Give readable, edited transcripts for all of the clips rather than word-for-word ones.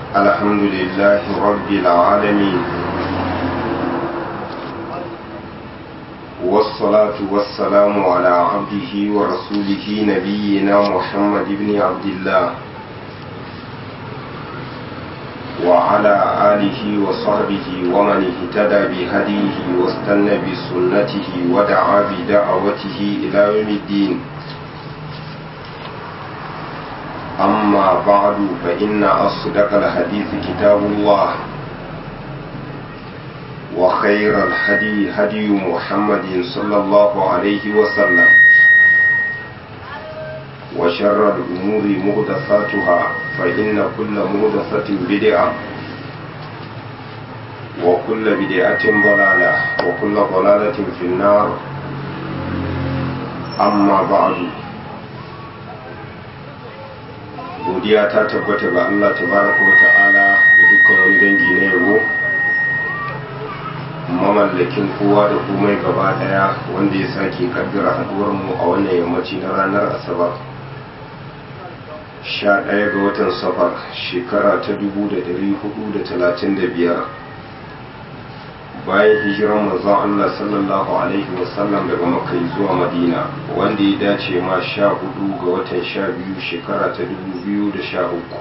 الحمد لله رب العالمين، والصلاة والسلام على عبده ورسوله نبينا محمد بن عبد الله وعلى آله وصحبه ومن اهتدى بهديه واستنى بسنته ودعا بدعوته إلى يوم الدين. أما بعد فإن أصدق الحديث كتاب الله، وخير الهدي هدي محمد صلى الله عليه وسلم، وشر الأمور محدثاتها فإن كل محدثة بدعة، وكل بدعة ضلالة، وكل ضلالة في النار. أما بعد، godiya ta tabbata ga Allah tabaraka wa ta'ala da dukkan wani dangi na yabo, mamallakin kowa da komai gaba daya, wanda ya sake kaddara haduwar mu a wannan yammaci na ranar Asabar 11 ga watan Safar shekara ta 1435 bayan hijiran manzon Allah sallallahu alaihi wasallam daga Makka zuwa Madina, wanda ya dace ma 14 ga watan 12 shekara ta 2013.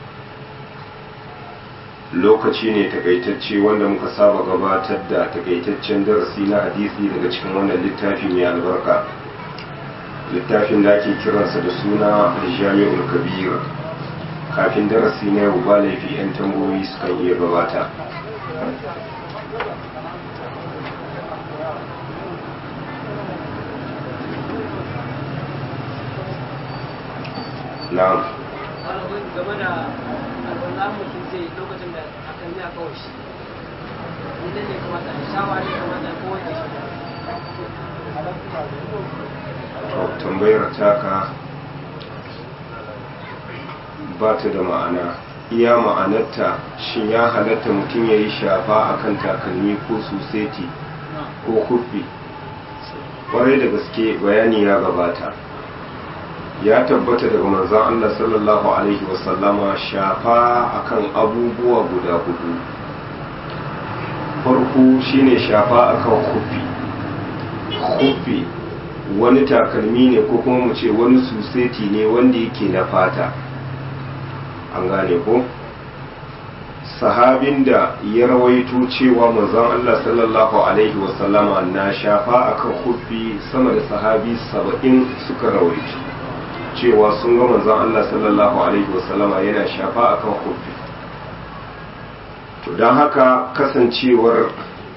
Lokaci ne takaitacce wanda muka saba gabatar da takaitaccen darasi na hadisi daga cikin wannan littafi mai albarka, littafin da ake kiransa da suna Al-Jami'ul Kabir. Kafin darasi na yau ba laifi 'yan tambayoyi sukan iya gabata. Na'am. Game da alwala mutum zai lokacin da akan ya kawo shi, inda ne kamata a shawa ne kamata ko wanda shi. Tambayar taka ba ta da ma'ana. Iya ma'anarta, shin ya halatta mutum ya yi shafa akan takalmi ko suseti ko kufi? Kwarai da gaske bayani ya gabata. Ya tabbata daga manzon Allah sallallahu alaihi wasallama shafa akan abubuwa guda hudu. Farko shine shafa akan kufi. Kufi wani takalmi ne ko kuma mu ce wani suseti ne wanda yake na fata. An gane ko? Sahabin da ya rawaito cewa manzon Allah sallallahu alaihi wasallama na shafa akan kufi sama da sahabi 70 suka rawaito cewa sun ga manzon Allah sallallahu alaihi wasallama yana shafa akan kufi. To don haka kasancewar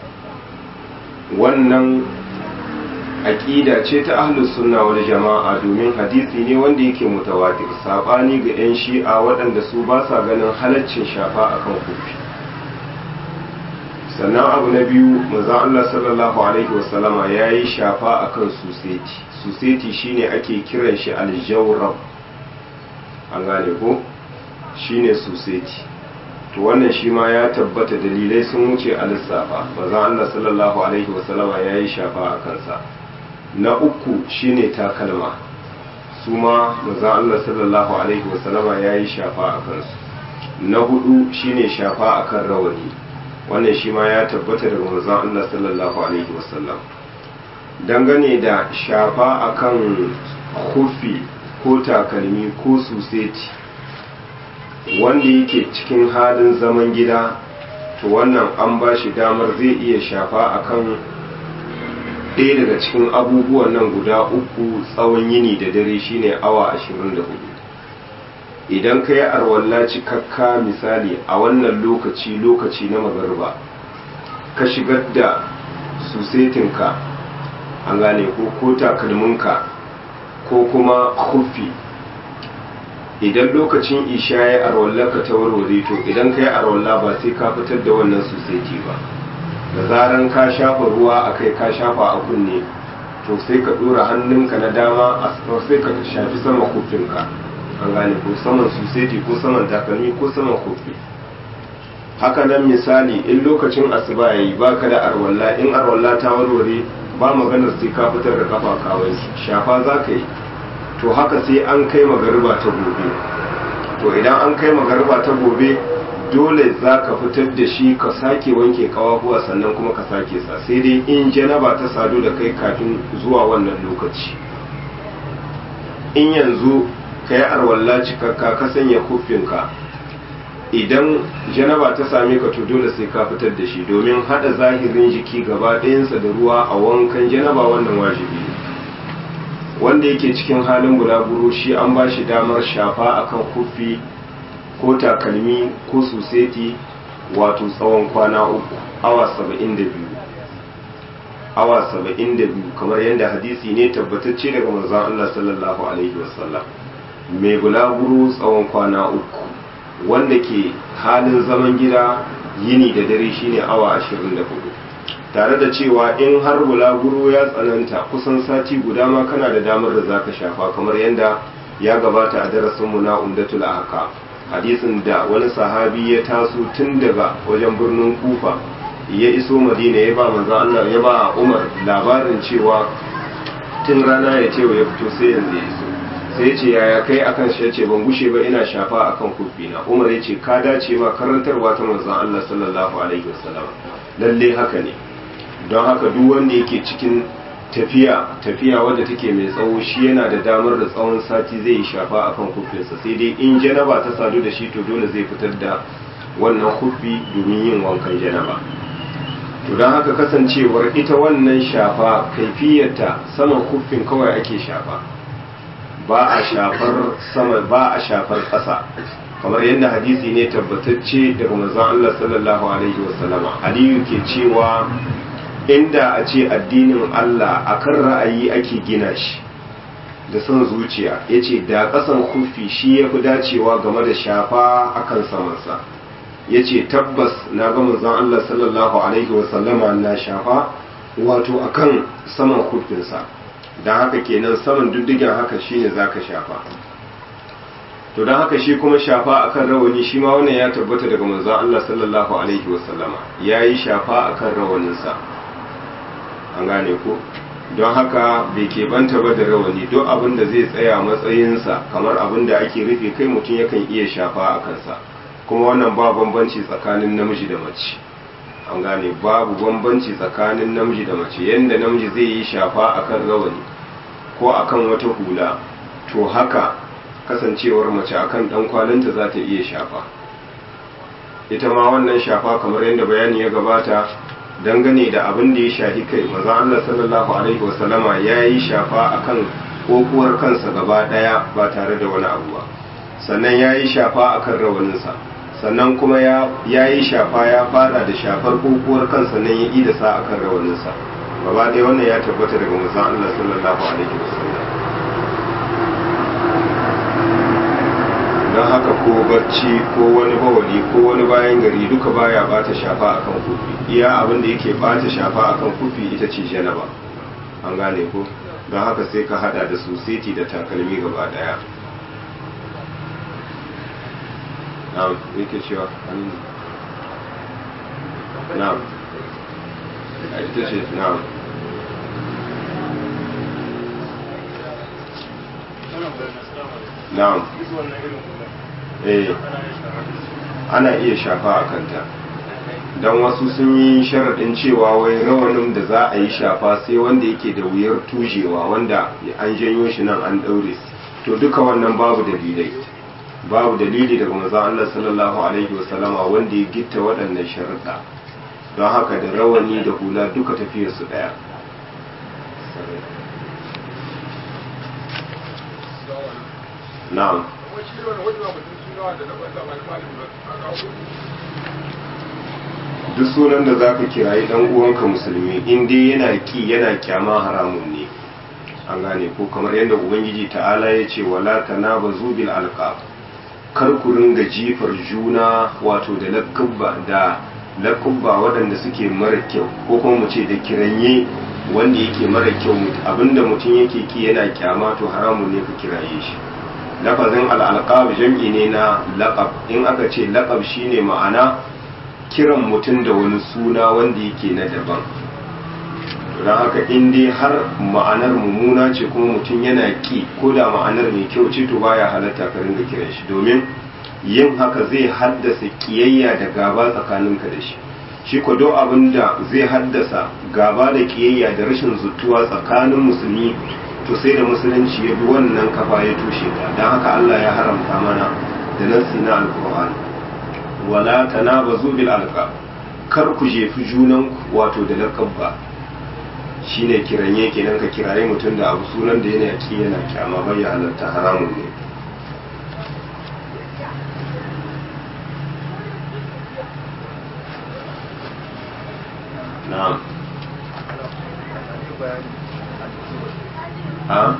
wannan aqida ce ta ahlus sunna wal jama'a, domin hadisi ne wanda yake mutawatir, sabani ga yan shi'a waɗanda su ba sa ganin halaccin shafa akan kufi. Sannan abu na biyu, manzon Allah sallallahu alaihi wasallama yayi shafa akan suseti. Suseti shine ake kiran shi aljawrab, an gane ko, shine suseti. To wannan shi ma ya tabbata, dalilai sun wuce a lissafa. manzon Allah sallallahu alaihi wasallama yayi shafa a kansa. Na uku shine takalma, su ma manzon Allah sallallahu alaihi wasallama yayi shafa a kansu. Na hudu shine shafa akan rawani, wannan shi ma ya tabbata daga manzon Allah sallallahu alaihi wasallam. Dangane da shafa akan kufi ko takalmi ko suseti wanda yake cikin halin zaman gida, to wannan an ba shi damar zai iya shafa akan ɗaya daga cikin abubuwan nan guda uku tsawon yini da dare, shine awa 24. Idan ka yi arwalla cikakka misali a wannan lokaci na magariba, ka shigar da susetinka, an gane ko takalminka ko kuma kufi, idan lokacin isha ya arwalla ka ta warware, to idan ka yi arwalla ba sai ka fitar da wannan suseti ba. Da zaran ka shafa ruwa a kai, ka shafa a kunne, to sai ka dora hannunka na dama a sai ka shafi sama kufinka, an gane ko saman suseti ko saman takalmi ko saman kufi. Haka nan misali in lokacin asuba yayi baka da arwalla, in arwalla ta warware ba maganar sai ka fitar da kafa kawai shafa za ka yi. To haka sai an kai magariba ta gobe, to idan an kai magariba ta gobe dole za ka fitar da shi ka sake wanke kawahuwa sannan kuma ka sake sa, sai dai in janaba ta sadu da kai kafin zuwa wannan lokaci. In yanzu ka yi arwalla cikakka ka sanya kufinka, idan janaba ta same ka to dole sai ka fitar da shi, domin hada zahirin jiki gaba ɗayansa da ruwa a wankan janaba wannan wajibi ne. Wanda yake cikin halin bulaguro shi an ba shi damar shafa akan kufi ko takalmi ko suseti wato tsawon kwana 3 awa 72 kamar yadda hadisi ne tabbatacce daga manzon Allah sallallahu alaihi wasallam. Mai bulaguro tsawon kwana 3, wanda ke halin zaman gida yini da dare shine awa 24, tare da cewa in har bulaguro ya tsananta kusan sati guda ma kana da damar da zaka shafa, kamar yadda ya gabata a darasinmu na Umdatul Ahkam, hadisin da wani sahabi ya taso tun daga wajen birnin Kufa ya iso Madina, ya ba manzo Allah, ya ba Umar labarin cewa tun rana ya ce ya fito sai yanzu ya iso. Sai ya ce yaya kai akan shi? Ya ce ban gushe ba ina shafa akan kufina. Umar ya ce ka dace ma karantarwa ta manzon Allah sallallahu alaihi wasallam, lalle haka ne. Don haka duk wanda yake cikin tafiya wadda take mai tsawo shi yana da damar da tsawon sati zai yi shafa akan kufinsa, sai dai in janaba ta sadu da shi to dole zai fitar da wannan kufi domin yin wankan janaba. To don haka kasancewar ita wannan shafa kaifiyarta saman kufin kawai ake shafa, ba a shafar sama, ba a shafar ƙasa, kamar yadda hadisi ne tabbatacce daga manzon Allah sallallahu alaihi wasallama. Aliyu ke cewa inda a ce addinin Allah akan ra'ayi ake gina shi da son zuciya, ya ce da ƙasan kufi shi ya fi dacewa game da shafa akan samansa. Ya ce tabbas na ga manzon Allah sallallahu alaihi wasallama na shafa wato akan saman kufinsa, don haka kenan saman diddigen haka shine zaka shafa. To don haka shi kuma shafa akan rawani shi ma wannan ya tabbata daga manzon Allah sallallahu alaihi wasallama, yayi shafa akan rawaninsa, an gane ko. Don haka bai keɓanta ba da rawani, duk abin da zai tsaya matsayinsa kamar abin da ake rufe kai mutum yakan iya shafa a kansa, kuma wannan ba bambanci tsakanin namiji da mace, an gane, babu bambanci tsakanin namiji da mace. Yanda namiji zai yi shafa akan rawani ko akan wata hula, to haka kasancewar mace akan dan kwalinta za ta iya shafa. Ita ma wannan shafa kamar yadda bayani ya gabata dangane da abin da ya shafi kai, manzon Allah sallallahu alaihi wasallama ya yi shafa akan kokuwar kansa gaba daya ba tare da wani abu ba, sannan ya yi shafa akan rawaninsa, sannan kuma ya yi shafa, ya fara da shafar kokuwar kansa nan ya ida sa akan rawaninsa gaba daya. Wannan ya tabbata daga manzon Allah sallallahu alaihi wasallam. don haka ko barci ko wani bawali ko wani bayan gari duka baya bata shafa akan kufi. Iya abin da yake bata shafa akan kufi ita ce janaba, an gane ko. Don haka sai ka hada da susiti da takalmi gaba daya. na'am yake cewa na'am ita ce na'am na'am ana iya shafa a kanta, don wasu sun yi sharaɗin cewa wai rawanin da za a yi shafa sai wanda yake da wuyar tujewa, wanda an janyo shi nan an ɗaure. To duka wannan babu dalilai, babu dalili daga manzon Allah sallallahu alaihi wasallama wanda ya gitta waɗannan sharuɗa. Don haka da rawani da hula duka tafiyarsu ɗaya. na'am duk sunan da zaka kirayi dan uwanka musulmi in dai yana ki yana kyama haramun ne, an gane ko. Kamar yadda ubangiji ta'ala ya ce wala tanabazu bil alqab, kar ku ringa jifar juna wato da lakubba waɗanda suke mara kyau, ko kuma mu ce da kiranye wanda yake mara kyau. Abinda mutum yake ki yana kyama to haramun ne ka kiraye shi. Lafazin al'alqab jam'i ne na laqab. In aka ce laqab shine ma'ana kiran mutum da wani suna wanda yake na daban. Don haka in dai har ma'anar mummuna ce kuma mutum yana ki, ko da ma'anar mai kyau ce, to baya halatta ka ringa kiran shi, domin yin haka zai haddasa kiyayya da gaba tsakaninka da shi. Shi ko duk abin da zai haddasa gaba da kiyayya da rashin zuttuwa tsakanin musulmi, to sai da musulunci ya bi wannan kafa ya tushe ta. don haka Allah ya haramta mana da nassi na alkur'ani, wala tanabazu bil alqab, kar ku jefi junan wato da laqabba, shine kiranye kenan ka kiraye mutum da abu sunan da yana ki yana kyama bai halatta, haramun ne. na'am ha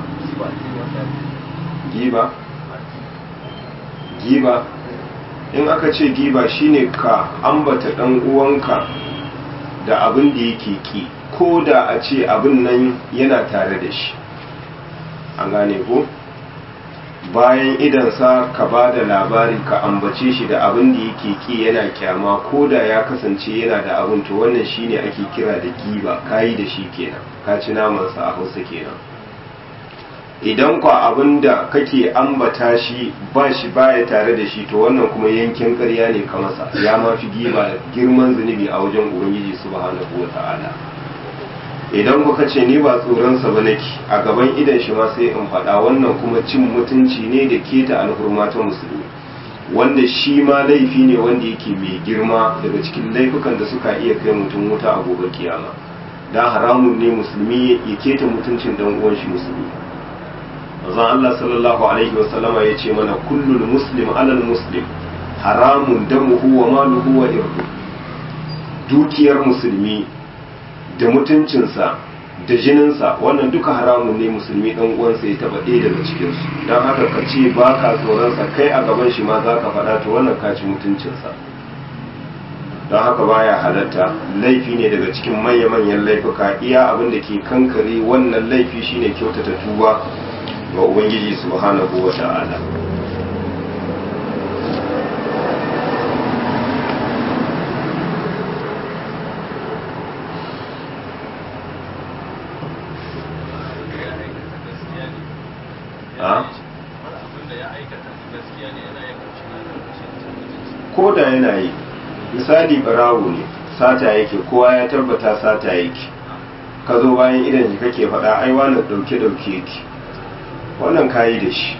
giba in aka ce giba shine ka ambata dan uwanka da abin da yake ki, ko da a ce abin nan yana tare da shi, an gane ko, bayan idansa ka ba da labari ka ambace shi da abin da yake ki yana kyama, ko da ya kasance yana da abin, to wannan shine ake kira da giba, kayi da shi kenan, ka ci namansa a Hausa kenan. Idan kwa abin da kake ambata shi baya tare da shi, to wannan kuma yankin ƙarya ne ka masa, ya mafi giba girman zunubi a wajen Ubangiji subhanahu wata'ala. Idan kuka ce ni ba tsoronsa ba nake, a gaban idan shi ma sai in faɗa, wannan kuma cin mutunci ne da keta alhurma ta musulmi, wanda shi ma laifi ne wanda yake mai girma daga cikin laifukan da suka iya kai mutum wuta a gobe kiyama. Dan haramun ne musulmi ya keta mutuncin dan uwan shi musulmi. Manzon Allah sallallahu alaihi wasallama ya ce mana kullul muslim alal muslim haramun damuhu wa maluhu wa irdu. Dukiyar musulmi da mutuncinsa da jininsa wannan duka haramun ne musulmi dan uwansa ya taba ɗaya daga cikinsu. Don haka ka ce ba ka tsoronsa, kai a gaban shi ma za ka faɗa, to wannan ka ci mutuncinsa. Don haka baya halatta, laifi ne daga cikin manya-manyan laifuka. Iya abin da ke kankare wannan laifi shine kyautata tuba ga Ubangiji subhanahu wa ta'ala. Ko da yana yi, misali barawo ne, sata yake, kowa ya tabbata sata yake, ka zo bayan idan shi kake faɗa ai wani ɗauke-ɗauke yake, wannan kayi da shi.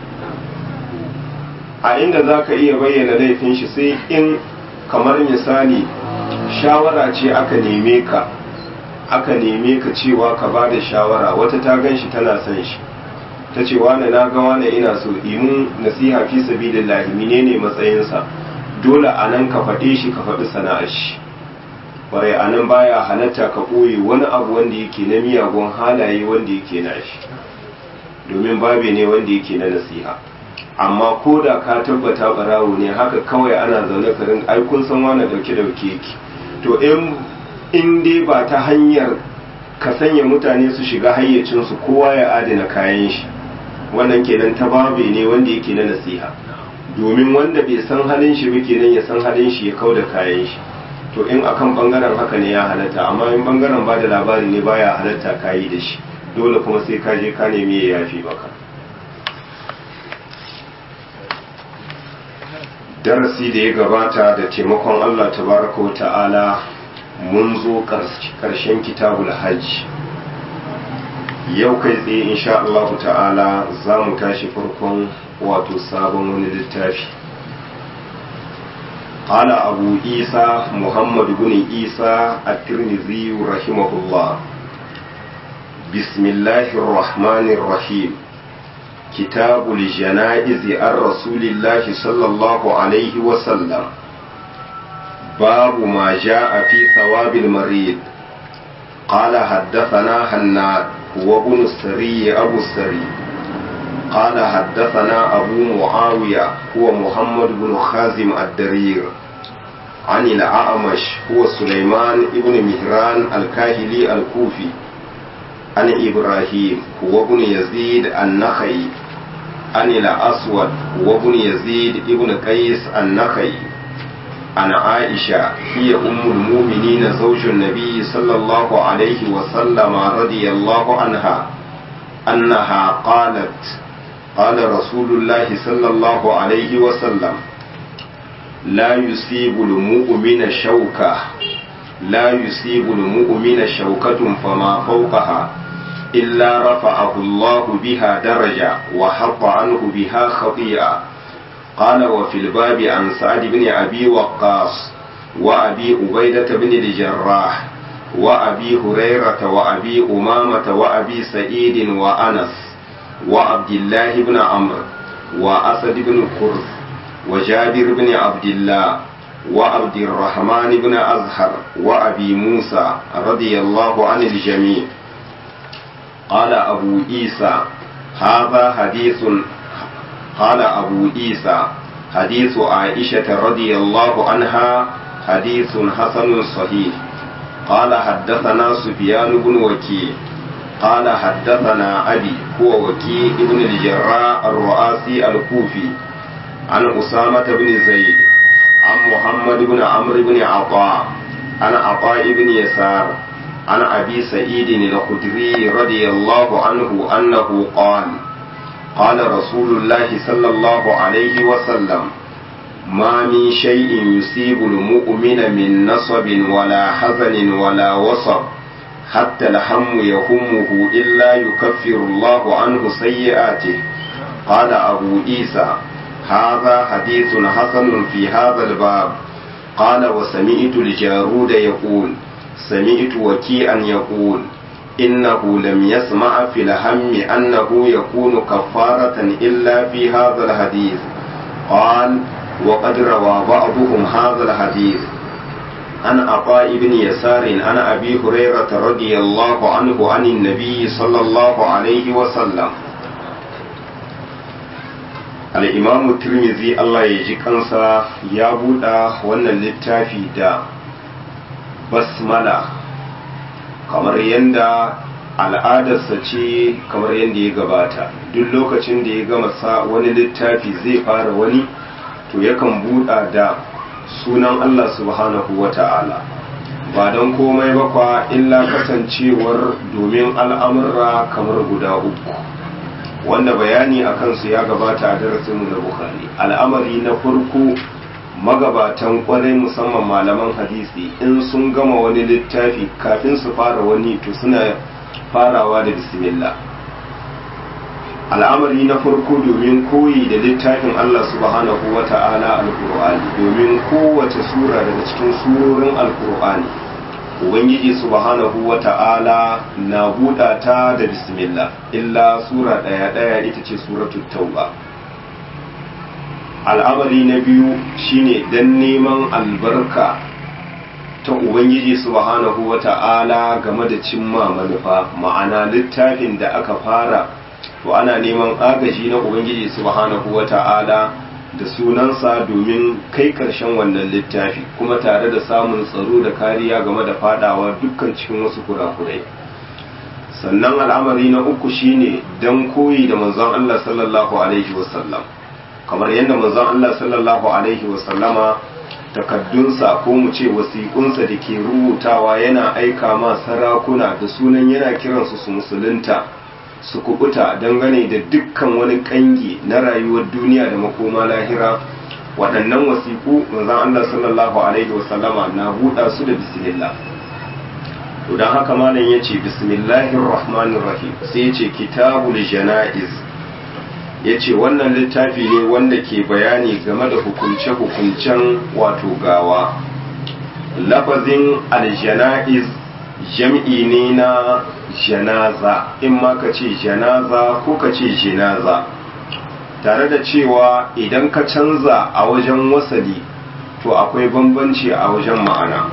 A inda za ka iya bayyana laifin shi sai in kamar misali shawara ce aka neme ka cewa ka ba da shawara, wata ta gan shi tana son shi, ta ce wane na ga wane ina so imun nasiha fi sabilillahi menene matsayinsa, dole a nan ka faɗe shi, ka faɗi sana'ar shi. Kwarai a nan baya halatta ka ɓoye wani abu wanda yake na miyagun halaye wanda yake na shi, domin babe ne wanda yake na nasiha. Amma ko da ka tabbata barawo ne, haka kawai ana zaune ka rinka ai kun san wani dauke yake, to in dai ba ta hanyar ka sanya mutane su shiga hayyacinsu kowa ya adana kayan shi, wannan kenan ta babe ne wanda yake na nasiha, domin wanda bai san halin shi ba kenan ya san halin shi ya kauda kayan shi. To in akan bangaren haka ne ya halatta, amma in bangaren ba da labari ne baya halatta kayi da shi, dole kuma sai ka je ka nemi ya yafi maka. Darasi da ya gabata da taimakon Allah tabaraka wa ta'ala mun zo karshen kitabul hajj. Yau kai tsaye insha Allah ta'ala za mu tashi farkon wato sabon wani littafi. قال أبو عيسى محمد بن عيسى الترمذي رحمه الله بسم الله الرحمن الرحيم كتاب الجنائز عن رسول الله صلى الله عليه وسلم باب ما جاء في ثواب المريض قال حدثنا هناد وابن السري أبو السري قال حدثنا أبو معاوية هو محمد بن خازم الدرير عن الأعمش هو سليمان بن مهران الكاهلي الكوفي عن إبراهيم هو ابن يزيد النخعي عن الأسود هو ابن يزيد ابن قيس النخعي عن عائشة هي أم المؤمنين زوج النبي صلى الله عليه وسلم رضي الله عنها أنها قالت قال رسول الله صلى الله عليه وسلم لا يصيب المؤمن شوكة فما فوقها إلا رفعه الله بها درجة وحط عنه بها خطيئة. قال وفي الباب عن سعد بن أبي وقاص وأبي عبيدة بن الجراح وأبي هريرة وأبي أمامة وأبي سعيد وأنس وعبد الله بن عمرو وأسد بن كرث وجابر بن عبد الله وعبد الرحمن بن أزهر وأبي موسى رضي الله عن الجميع. قال أبو عيسى حديث عائشة رضي الله عنها حديث حسن صحيح. قال حدثنا سفيان بن وكيع قال حدثنا أبي هو وكيع بن الجراح الرؤاسي الكوفي عن أسامة بن زيد عن محمد بن عمرو بن عطاء عن عطاء بن يسار عن أبي سعيد الخدري رضي الله عنه أنه قال رسول الله صلى الله عليه وسلم ما من شيء يصيب المؤمن من نصب ولا حزن ولا وصب حتى الهم يهمه إلا يكفر الله عنه سيئاته. قال أبو عيسى هذا حديث حسن في هذا الباب. قال وسمعت الجارود يقول سمعت وكيعا يقول إنه لم يسمع في الهم أنه يكون كفارة إلا في هذا الحديث. قال وقد روى بعضهم هذا الحديث عن عطاء بن يسار عن أبي هريرة رضي الله عنه عن النبي صلى الله عليه وسلم. al'imamu tirmizi Allah ya ji kansa ya buɗa wannan littafi da basmala kamar yadda al'adarsa ce, kamar yadda ya gabata duk lokacin da ya gama wani littafi zai fara wani to yakan buɗa da sunan Allah subhanahu wa ta'ala, ba don komai bakwa illa kasancewar domin al'amurra kamar guda uku wanda bayani a kansu ya gabata a darasinmu na Bukhari. Al'amari na farko, magabatan kwarai musamman malaman hadisi in sun gama wani littafi kafin su fara wani to suna farawa da bismillah. Al'amari na farko domin koyi da littafin Allah subhanahu wa ta'ala al-Qur'ani, domin kowace sura daga cikin surorin al-Qur'ani Ubangiji subhanahu wa ta'ala na buɗa ta da bismillah, illa sura ɗaya ita ce suratul tauba. Al'amari na biyu shine dan neman albarka ta Ubangiji subhanahu wa ta'ala game da cimma manufa, ma'ana littafin da aka fara to ana neman agaji na Ubangiji subhanahu wa ta'ala da sunansa domin kai karshen wannan littafi, kuma tare da samun tsaro da kariya game da fadawa dukkan cikin wasu kurakurai. Sannan al'amari na uku shine dan koyi da manzon Allah sallallahu alaihi wasallam, kamar yadda manzon Allah sallallahu alaihi wasallama takaddunsa ko mu ce wasiƙunsa da ke rubutawa yana aika ma sarakuna da sunan yana kiransu su musulunta su kubuta dangane da dukkan wani kangi na rayuwar duniya da makoma lahira. Waɗannan wasiƙu manzon Allah sallallahu alaihi wasallama na buɗa su da bismillah. To dan haka malam yace bismillahir rahmanir rahim, sai yace kitabul janaiz, yace wannan littafi ne wanda ke bayani game da hukunce-hukuncen wato gawa. Lafazin aljanaiz jam'i ne na janaza, in ma ka ce janaza ko ka ce jinaza, tare da cewa idan ka canza a wajen wasali to akwai bambanci a wajen ma'ana.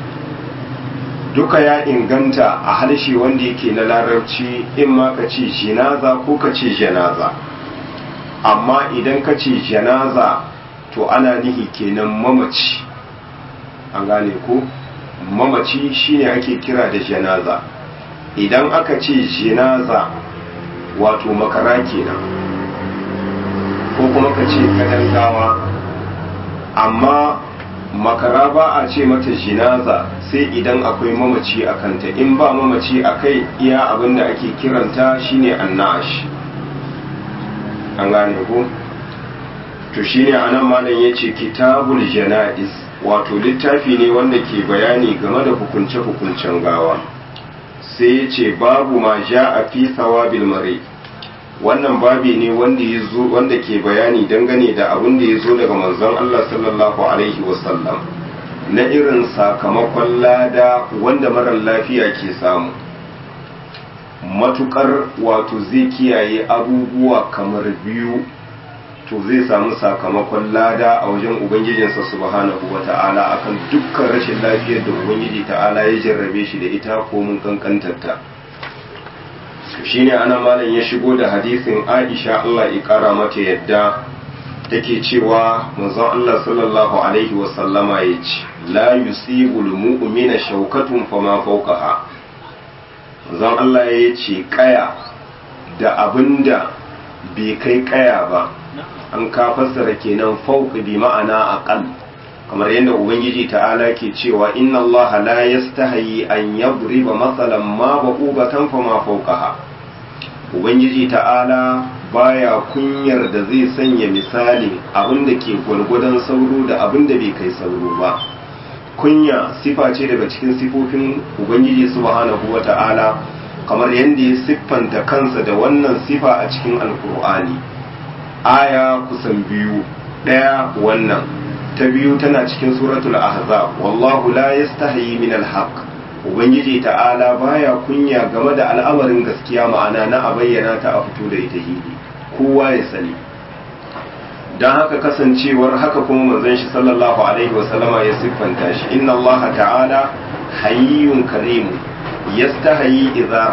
Duka ya inganta a harshe wanda yake na larabci, in ma ka ce jinaza ko ka ce janaza, amma idan ka ce janaza to ana nihi kenan mamaci, an gane ko? Mamaci shine ake kira da janaza. Idan aka ce jinaza wato makara kenan, ko kuma ka ce kadangawa, amma makara ba a ce mata jinaza sai idan akwai mamaci a kanta. In ba mamaci a kai, iya abinda ake kiranta shine annash, an gane ko? to shine anan malam yace kitabul janaiz, wato littafi ne wanda ke bayani game da hukunce-hukuncen gawa. Sai yace babu ma ja'a fi thawabil mari, wannan babi ne wanda ke bayani dangane da abin da yazo daga manzon Allah sallallahu alaihi wasallam na irin sakamakon lada wanda marar lafiya ke samu, matukar wato zai kiyaye abubuwa kamar biyu, to zai samu sakamakon lada a wajen ubangijinsa subhanahu wata'ala akan dukkan rashin lafiyar da ubangiji ta'ala ya jarrabe shi da ita ko mun kankantarta. Shine ana malam ya shigo da hadisin Aisha Allah ya kara mata yadda take cewa manzon Allah sallallahu alaihi wasallama yace la yusibul mu'mina shawkatun fama fawqaha. Manzon Allah yace kaya da abinda bai kai kaya ba, an ka fassara kenan fawq bi ma'ana aqal, kamar yadda ubangiji ta'ala ke cewa inna Allah la yastahi an yadriba mathalan ma ba'ubatan fama fawqaha. Ubangiji ta'ala baya kunyar da zai sanya misalin abin da ke gwargwadon sauro da abin da bai kai sauro ba. Kunya sifa ce daga cikin sifofin ubangiji subhanahu wata'ala, kamar yadda ya siffanta kansa da wannan sifa a cikin alkur'ani. Aya kusan biyu, ɗaya wannan, ta biyu tana cikin suratul ahzab, wallahu la yastahi min alhaq. Ubangiji ta'ala baya kunya game da al'amarin gaskiya, ma'ana na a bayyana ta a fito da ita hili, kowa ya sani. Don haka kasancewar haka kuma manzon shi sallallahu alaihi wasallama ya siffanta shi, inna Allah ta'ala hayyun karimu yastahi idza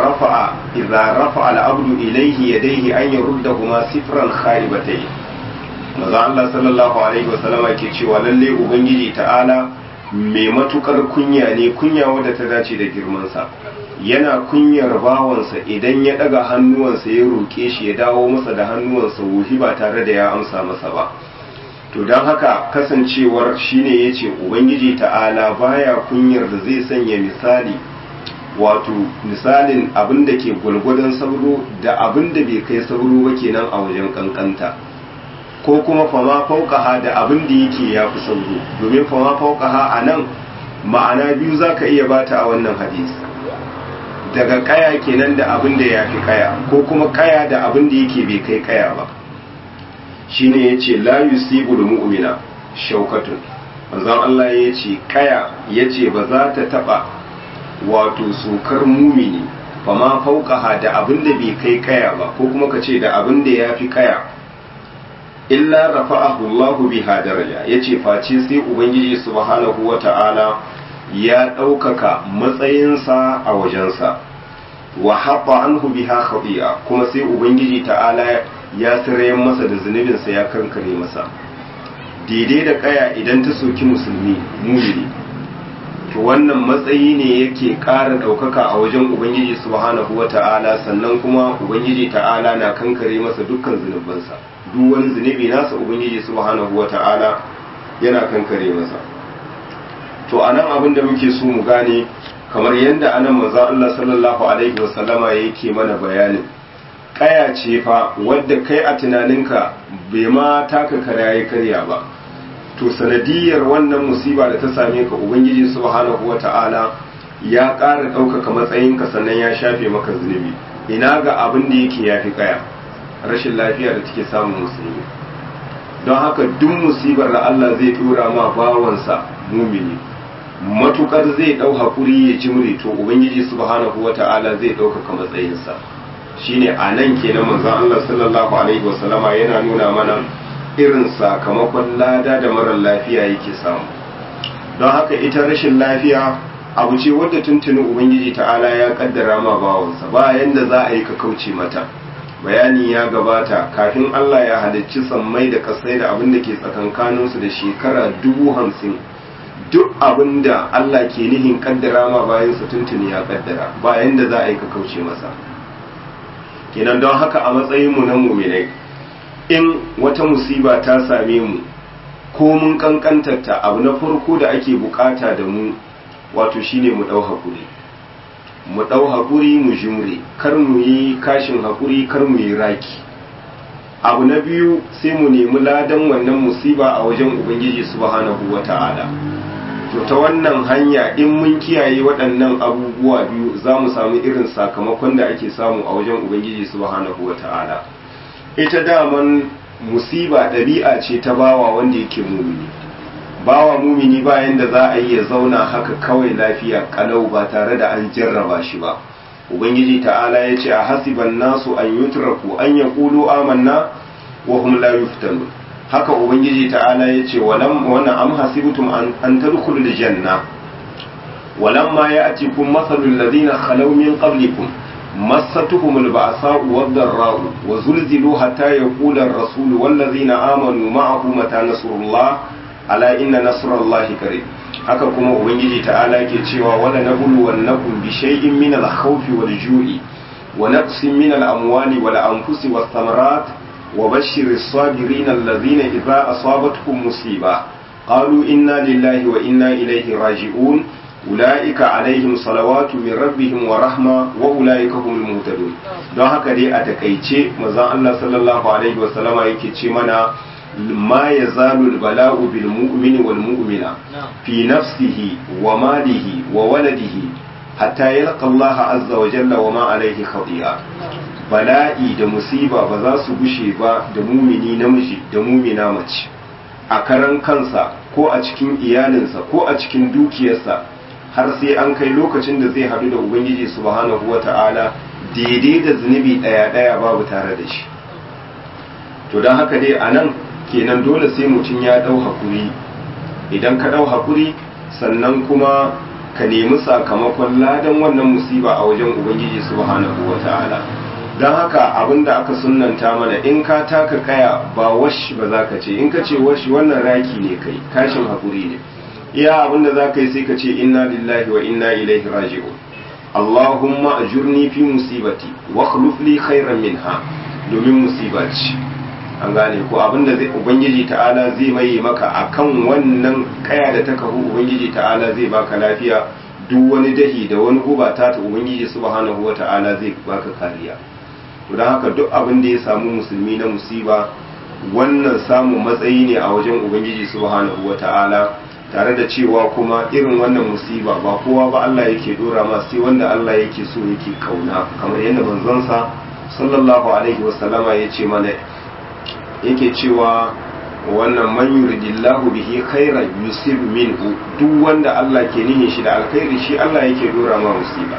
rafa'a al-abdu ilayhi yadayhi an yaruddahuma sifran kharibatayn. Manzon Allah sallallahu alaihi wasallama ke cewa lalle ubangiji ta'ala mai matukar kunya ne, kunya wadda ta dace da girmansa. Yana kunyar bawansa idan ya daga hannuwansa ya roƙe shi ya dawo masa da hannuwansa wuhi ba tare da ya amsa masa ba. To don haka kasancewar shine yace ubangiji ta'ala baya kunyar da zai sanya misali, wato misalin abin da ke gwalgwadon sauro da abin da bai kai sauro ba kenan a wajen kankanta, ko kuma fama fauqaha da abin da yake yafi sauro, domin fama fauqaha a nan ma'ana biyu zaka iya bata a wannan hadisi, daga kaya kenan da abin da yafi kaya, ko kuma kaya da abin da yake bai kai kaya ba. Shine yace la yusibul mu'mina shaukatun, manzon Allah yace kaya yace ba za ta taba wato sukar mumini fama fauqaha da abin da bai kai kaya ba, ko kuma kace da abin da yafi kaya, illa rafa'ahu Allahu biha daraja, yace face sai ubangiji subhanahu wata'ala ya ɗaukaka matsayinsa a wajensa, wa haɓa anhu biha khati'a, kuma sai ubangiji ta'ala ya sirayen masa da zunubinsa ya kankare masa. Daidai da kaya idan ta soki musulmi mumini, to wannan matsayi ne yake ƙara ɗaukaka a wajen ubangiji subhanahu wata'ala, sannan kuma ubangiji ta'ala na kankare masa dukkan zunubansa, duk wani zunubi nasa ubangiji subhanahu wata'ala yana kankare masa. To anan abin da muke so mu gane, kamar yadda anan manzon Allah sallallahu alaihi wasallama yake mana bayanin, kaya ce fa wadda kai a tunaninka bai ma taka karaye karya ba, to sanadiyar wannan musiba da ta same ka ubangiji subhanahu wata'ala ya ƙara ɗaukaka matsayinka, sannan ya shafe maka zunubi. Ina ga abin da yake yafi kaya, rashin lafiya da take samun musulmi. Don haka duk musibar da Allah zai tura ma bawansa mumini, matukar zai dau hakuri ya jimre, to ubangiji subhanahu wata'ala zai ɗaukaka matsayinsa. Shine a nan kenan manzon Allah sallallahu alaihi wasallama yana nuna mana irin sakamakon lada da marar lafiya yake samu. Don haka ita rashin lafiya abu ce wadda tuntuni ubangiji ta'ala ya kaddara ma bawansa, ba yanda za a yi ka kauce mata. Bayani ya gabata, kafin Allah ya halicci sammai da kasai da abin da ke tsakankaninsu da shekara 50,000, duk abin da Allah ke nihin kaddara ma bayansa tuntuni ya kaddara, ba yanda za a yi ka kauce masa. Kenan don haka a matsayinmu na muminai, in wata musiba ta same mu ko mun kankantarta, abu na farko da ake bukata da mu wato shine mu dau hakuri, mu jimre, kar mu yi kashin hakuri, kar mu yi raki. abu na biyu sai mu nemi ladan wannan musiba a wajen ubangiji subhanahu wata'ala. to ta wannan hanya in mun kiyaye waɗannan abubuwa biyu za mu samu irin sakamakon da ake samu a wajen ubangiji subhanahu wata'ala. ita daman musiba ɗabi'a ce ta bawa wanda yake mumini. bawa mumini bayan da za a yi ya zauna haka kawai lafiya kalau ba tare da an jarraba shi ba. ubangiji ta'ala ya ce a hasiban nasu an yutraku an yaqulu amanna wa hum la yuftanun. haka ubangiji ta'ala ya ce wannan am hasibtum an tadkhulul janna walamma ya'tikum mathalul ladina khalaw min qablikum massatuhumul ba'sa'u wad-dharra'u wa zulzilu hatta yaqula ar-rasulu wal ladina amanu ma'ahu mata nasrullah ala inna nasrallahi qarib. haka kuma ubangiji ta'ala ke cewa wala nabluwannakum bi shay'in min al-khawfi wal-ju'i wa naqsin min al-amwali wal-anfusi was-thamarat wa bashshiris sabirin alladhina idha asabatuhum musiba qalu inna lillahi wa inna ilayhi raji'un ulaika alaihim salawatu min rabbihim wa rahma wa ulaika humul muhtadun. don haka dai a takaice manzon Allah sallallahu alaihi wa sallama yake ce mana ما يزال البلاء بالمؤمن والمؤمنة في نفسه وماله وولده حتى يلقى الله عز وجل وما عليه خطيئة. bala'i da musiba ba za su gushe ba da mumini namiji da mumina mace a karan kansa ko a cikin iyalinsa ko a cikin dukiyarsa har sai an kai lokacin da zai haɗu da ubangiji subhanahu wata'ala daidai da zunubi ɗaya babu tare da shi. to don haka dai a nan kenan dole sai mutum ya ɗau hakuri. idan ka ɗau hakuri sannan kuma ka nemi sakamakon ladan wannan musiba a wajen ubangiji subhanahu wata'ala. don haka abinda aka sunnanta mana in ka taka kaya ba washi ba za ka ce, in ka ce washi wannan raki ne kai kashin hakuri ne. iya abinda za ka yi sai ka ce inna lillahi wa inna ilaihi raji'un allahumma ajurni fi musibati wa akhlif li khairan minha, domin musiba ce an gane ko abinda zai ubangiji ta'ala zai mai maka akan wannan kaya da ta kahu ubangiji ta'ala zai baka lafiya. duk wani dahi da wani guba ta ubangiji subhanahu wata'ala zai baka kariya. to don haka duk abin da ya samu musulmi na musiba wannan samun matsayi ne a wajen ubangiji subhanahu wata'ala, tare da cewa kuma irin wannan musiba ba kowa ba Allah yake dora ma sai wanda Allah yake so yake kauna, kamar yadda manzonsa sallallahu alaihi wasallama ya ce mana yake cewa wannan man yuridillahu bihi khairan yusib minhu, duk wanda Allah ke nihin shi da alkhairi shi Allah yake dora ma musiba.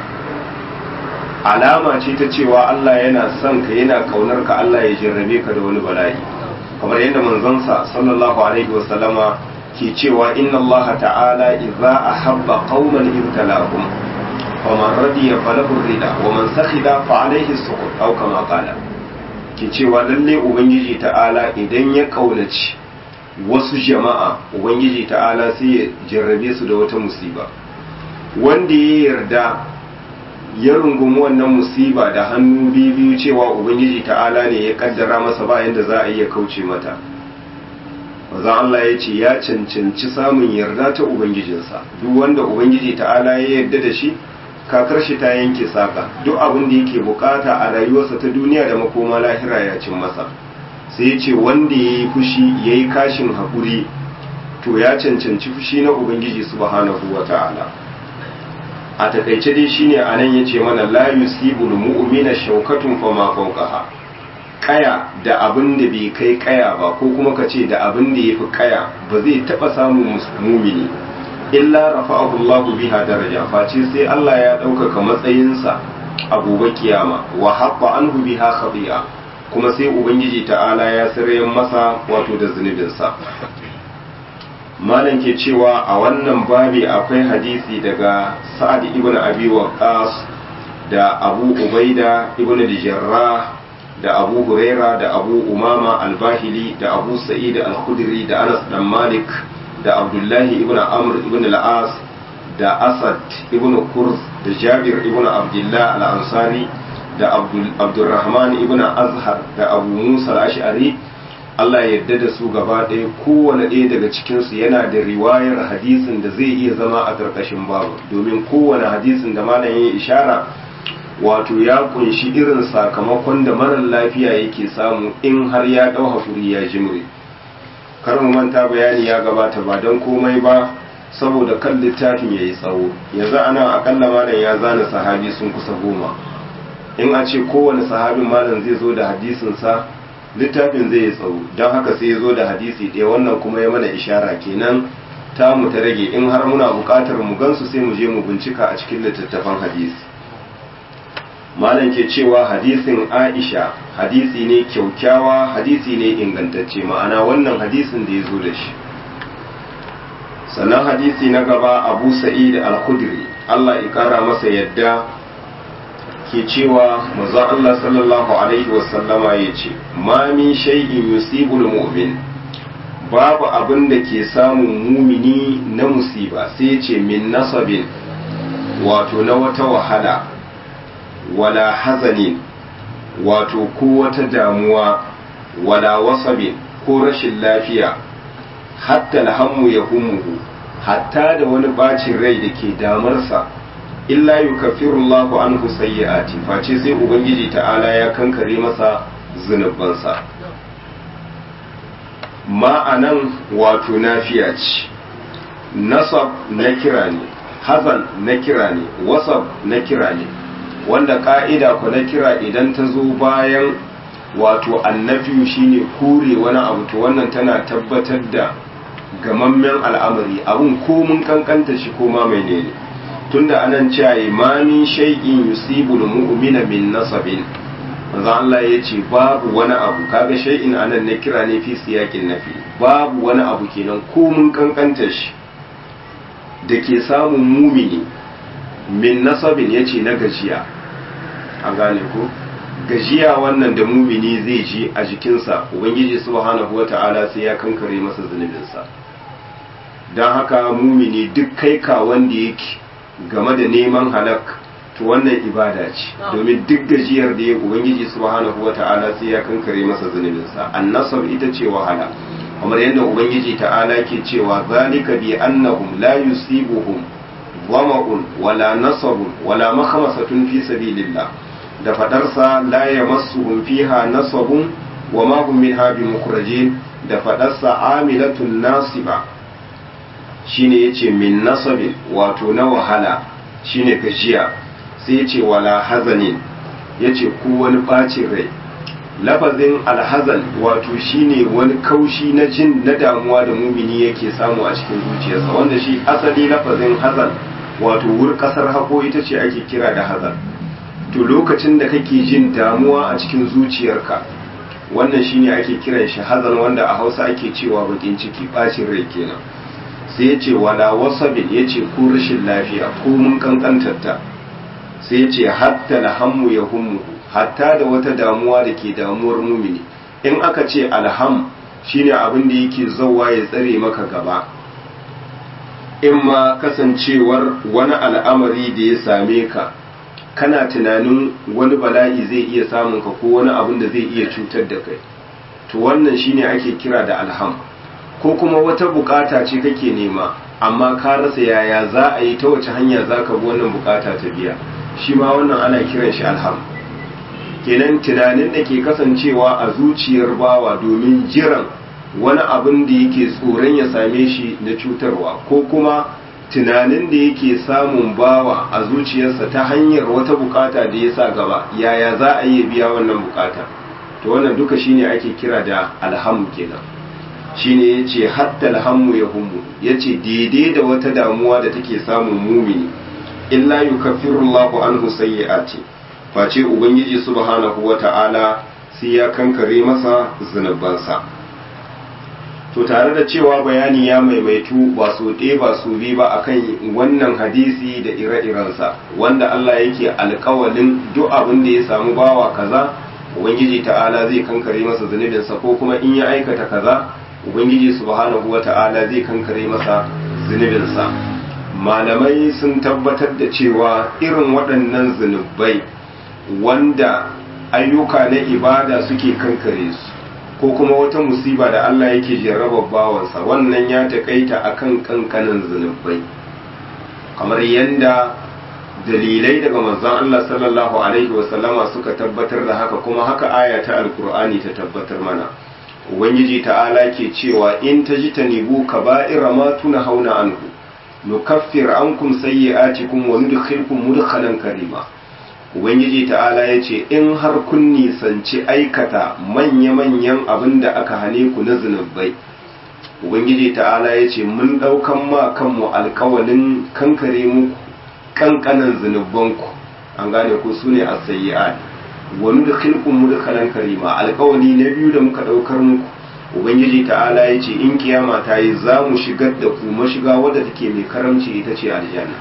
alama ce ta cewa Allah yana son ka yana kaunar ka, Allah ya jarrabe ka da wani bala'i, kamar yadda manzonsa sallallahu alaihi wasallama ke cewa inna Allah ta'ala idza ahabba qauman ibtalahum faman radiya falahu rida wa man sakhida fa alaihi suqut aw kama qala. ke cewa lalle ubangiji ta'ala idan ya kaunaci wasu jama'a ubangiji ta'ala sai ya jarrabe su da wata musiba. wanda ya yarda ya rungumi wannan musiba da hannu biyu cewa ubangiji ta'ala ne ya kaddara masa ba yanda za a iya kauce mata, maza Allah ya ce ya cancanci samun yarda ta ubangijinsa. duk wanda ubangiji ta'ala ya yarda da shi kakar shi ta yanke saka, duk abin da yake bukata a rayuwarsa ta duniya da makoma lahira ya cin masa. sai ya ce wanda ya yi fushi ya yi kashin haƙuri to ya cancanci fushi na ubangiji subhanahu wa ta'ala. a takaice dai shine anan ya ce mana la yusibul mu'mina shaukatun fa ma fawqaha, kaya da abin da bai kai kaya ba, ko kuma ka ce da abin da yafi kaya ba zai taba samun mumini illa rafa'ahu Allahu biha daraja, face sai Allah ya ɗaukaka matsayinsa a gobe kiyama, wa habba anhu biha khati'a, kuma sai ubangiji ta'ala ya sirrin masa wato da zunubinsa. malam ke cewa a wannan babi akwai hadisi daga Sa'ad ibn Abi Waqqas da Abu Ubaida ibn al-Jarrah da Abu Huraira da Abu Umama al-Bahili da Abu Sa'id al-Khudri da Anas dan Malik da Abdullahi ibn Amr ibn al-As da Asad ibn Kurz da Jabir ibn Abdullah al-Ansari da Abdurrahman ibn Azhar da Abu Musa al-Ash'ari, Allah ya yarda da su gaba ɗaya. kowane ɗaya daga cikinsu yana da riwayar hadisin da zai iya zama a ƙarƙashin babu, domin kowane hadisin da malam ya ishara wato ya kunshi irin sakamakon da marar lafiya yake samu in har ya dau hakuri ya jimre. Kar mu manta bayani ya gabata ba don komai ba saboda kan littafin yayi tsawo. Yanzu ana akalla malam ya zana sahabi sun kusa 10. In a ce kowane sahabin malam zai zo da hadisin sa littafin zai yi tsawo, don haka sai ya zo da hadisi ɗaya. Wannan kuma ya mana ishara kenan ta mu ta rage, in har muna buƙatar mu gansu sai mu je mu bincika a cikin littattafan hadisi. Malam ke cewa hadisin Aisha hadisi ne kyaukyawa, hadisi ne ingantacce, ma'ana wannan hadisin da ya zo da shi. Sannan hadisi na gaba Abu Sa'id al-Khudri Allah ya kara masa yadda ke cewa manzon Allah sallallahu alaihi wasallama yace ma min shay'in yusibul mu'min, babu abin da ke samun mumini na musiba, sai yace min nasabin, wato na wata wahala, wala hazanin, wato ko wata damuwa, wala wasabin, ko rashin lafiya, hatta alhammu ya hummuhu, hatta da wani bacin rai da ke damarsa, illa yukaffirullahu anhu sayyi'ati, face sai ubangiji ta'ala ya kankare masa zunubansa. Ma'anan wato nafiya ce, nasab na kira ne, hazan na kira ne, wasab na kira ne, wanda ka'ida ku na kira idan ta zo bayan wato annafiyu shine kure wani abu, to wannan tana tabbatar da gamammen al'amari, abun ko mun kankanta shi ko ma mai ne. Tunda anan cewa imamin shay'in yusibul mu'mina min nasabin, manzo Allah ya ce babu wani abu, kaga shay'in anan na kira ne fi siyakin nafi, babu wani abu kenan ko mun kankanta shi da ke samun mumini min nasabin, yace na gajiya. An gane ko gajiya wannan da mumini zai ji a jikinsa, ubangiji subhanahu wata'ala sai ya kankare masa zunubinsa. don haka mumini duk kai ka wanda yake game da neman halak, to wannan ibada ce, domin duk gajiyar da ya ubangiji subhanahu wata'ala sai ya kankare masa zunubinsa. Annasab ita ce wahala, kamar yadda ubangiji ta'ala ke cewa zalika bi annahum la yusibuhum dhama'un wala nasabun wala makhmasatun fi sabilillah, da fadarsa la yamassuhum fiha nasabun wa ma hum minha bimukhrajin, da fadarsa amilatun nasiba, shine yace min nasabin, wato na wahala shine gajiya, sai yace wala hazanin, yace ku wani bacin rai. Lafazin alhazan wato shine wani kaushi na jin na damuwa da mumini yake samu a cikin zuciyarsa, wanda shi asali lafazin hazan wato wur kasar hako ita ce ake kira da hazan. To lokacin da kake jin damuwa a cikin zuciyarka, wannan shine ake kiran shi hazan, wanda a Hausa ake cewa bakin ciki, bacin rai kenan. Sai yace wala wasabin, yace ko rashin lafiya ko mun kankantarta, sai yace hatta alhammu yahummu, hatta da wata damuwa da ke damuwar mumini. In aka ce alham shine abin da yake zauwa ya tsare maka gaba, in ma kasancewar wani al'amari da ya same ka, kana tunanin wani bala'i zai iya samun ka ko wani abin da zai iya cutar da kai, to wannan shine ake kira da alham. Ko kuma wata bukata ce kake nema amma ka rasa yaya za a yi, ta wace hanya za ka bi wannan bukata ta biya, shi ma wannan ana kiran shi alham. Kenan tunanin da ke kasancewa a zuciyar bawa domin jiran wani abin da yake tsoron ya same shi na cutarwa, ko kuma tunanin da yake samun bawa a zuciyarsa ta hanyar wata bukata da ya sa gaba, yaya za a yi biya wannan bukata, to wannan duka shine ake kira da alhamu kenan. Shine yace hatta alhammu yahummu, yace daidai da wata damuwa da take samun mumini, illa yukaffirullahu anhu sayyi'ati, face ubangiji subhanahu wata'ala sai ya kankare masa zunubansa. To tare da cewa bayani ya maimaitu ba su ɗaya ba su bi ba akan wannan hadisi da ire-irensa, wanda Allah yake alƙawalin duk abin da ya samu bawa kaza ubangiji ta'ala zai kankare masa zunubinsa, ko kuma in ya aikata kaza ubangiji subhanahu wata'ala zai kankare masa zunubinsa. Malamai sun tabbatar da cewa irin waɗannan zunubai wanda ayyuka na ibada suke kankare su, ko kuma wata musiba da Allah yake jarraba bawansa, wannan ya takaita akan kankanin zunubai, kamar yanda dalilai daga manzon Allah sallallahu alaihi wasallama suka tabbatar da haka, kuma haka aya ta alkur'ani ta tabbatar mana. ubangiji ta'ala ke cewa in tajtanibu kaba'ira ma tunhauna anhu nukaffir ankum sayyi'atikum wa nudkhilkum mudkhalan karima. ubangiji ta'ala yace in har kun nisanci aikata manya-manyan abinda aka hane ku na zunubai, ubangiji ta'ala yace mun daukan ma kanmu alƙawalin kankare muku kankanan zunubanku, an gane ku sune as-sayyi'at, wa nudkhilkum mudkhalan karima. alƙawali na biyu da muka daukar muku, ubangiji ta'ala yace in kiyama ta yi za mu shigar da ku mashiga wadda take mai karamci, ita ce aljanna.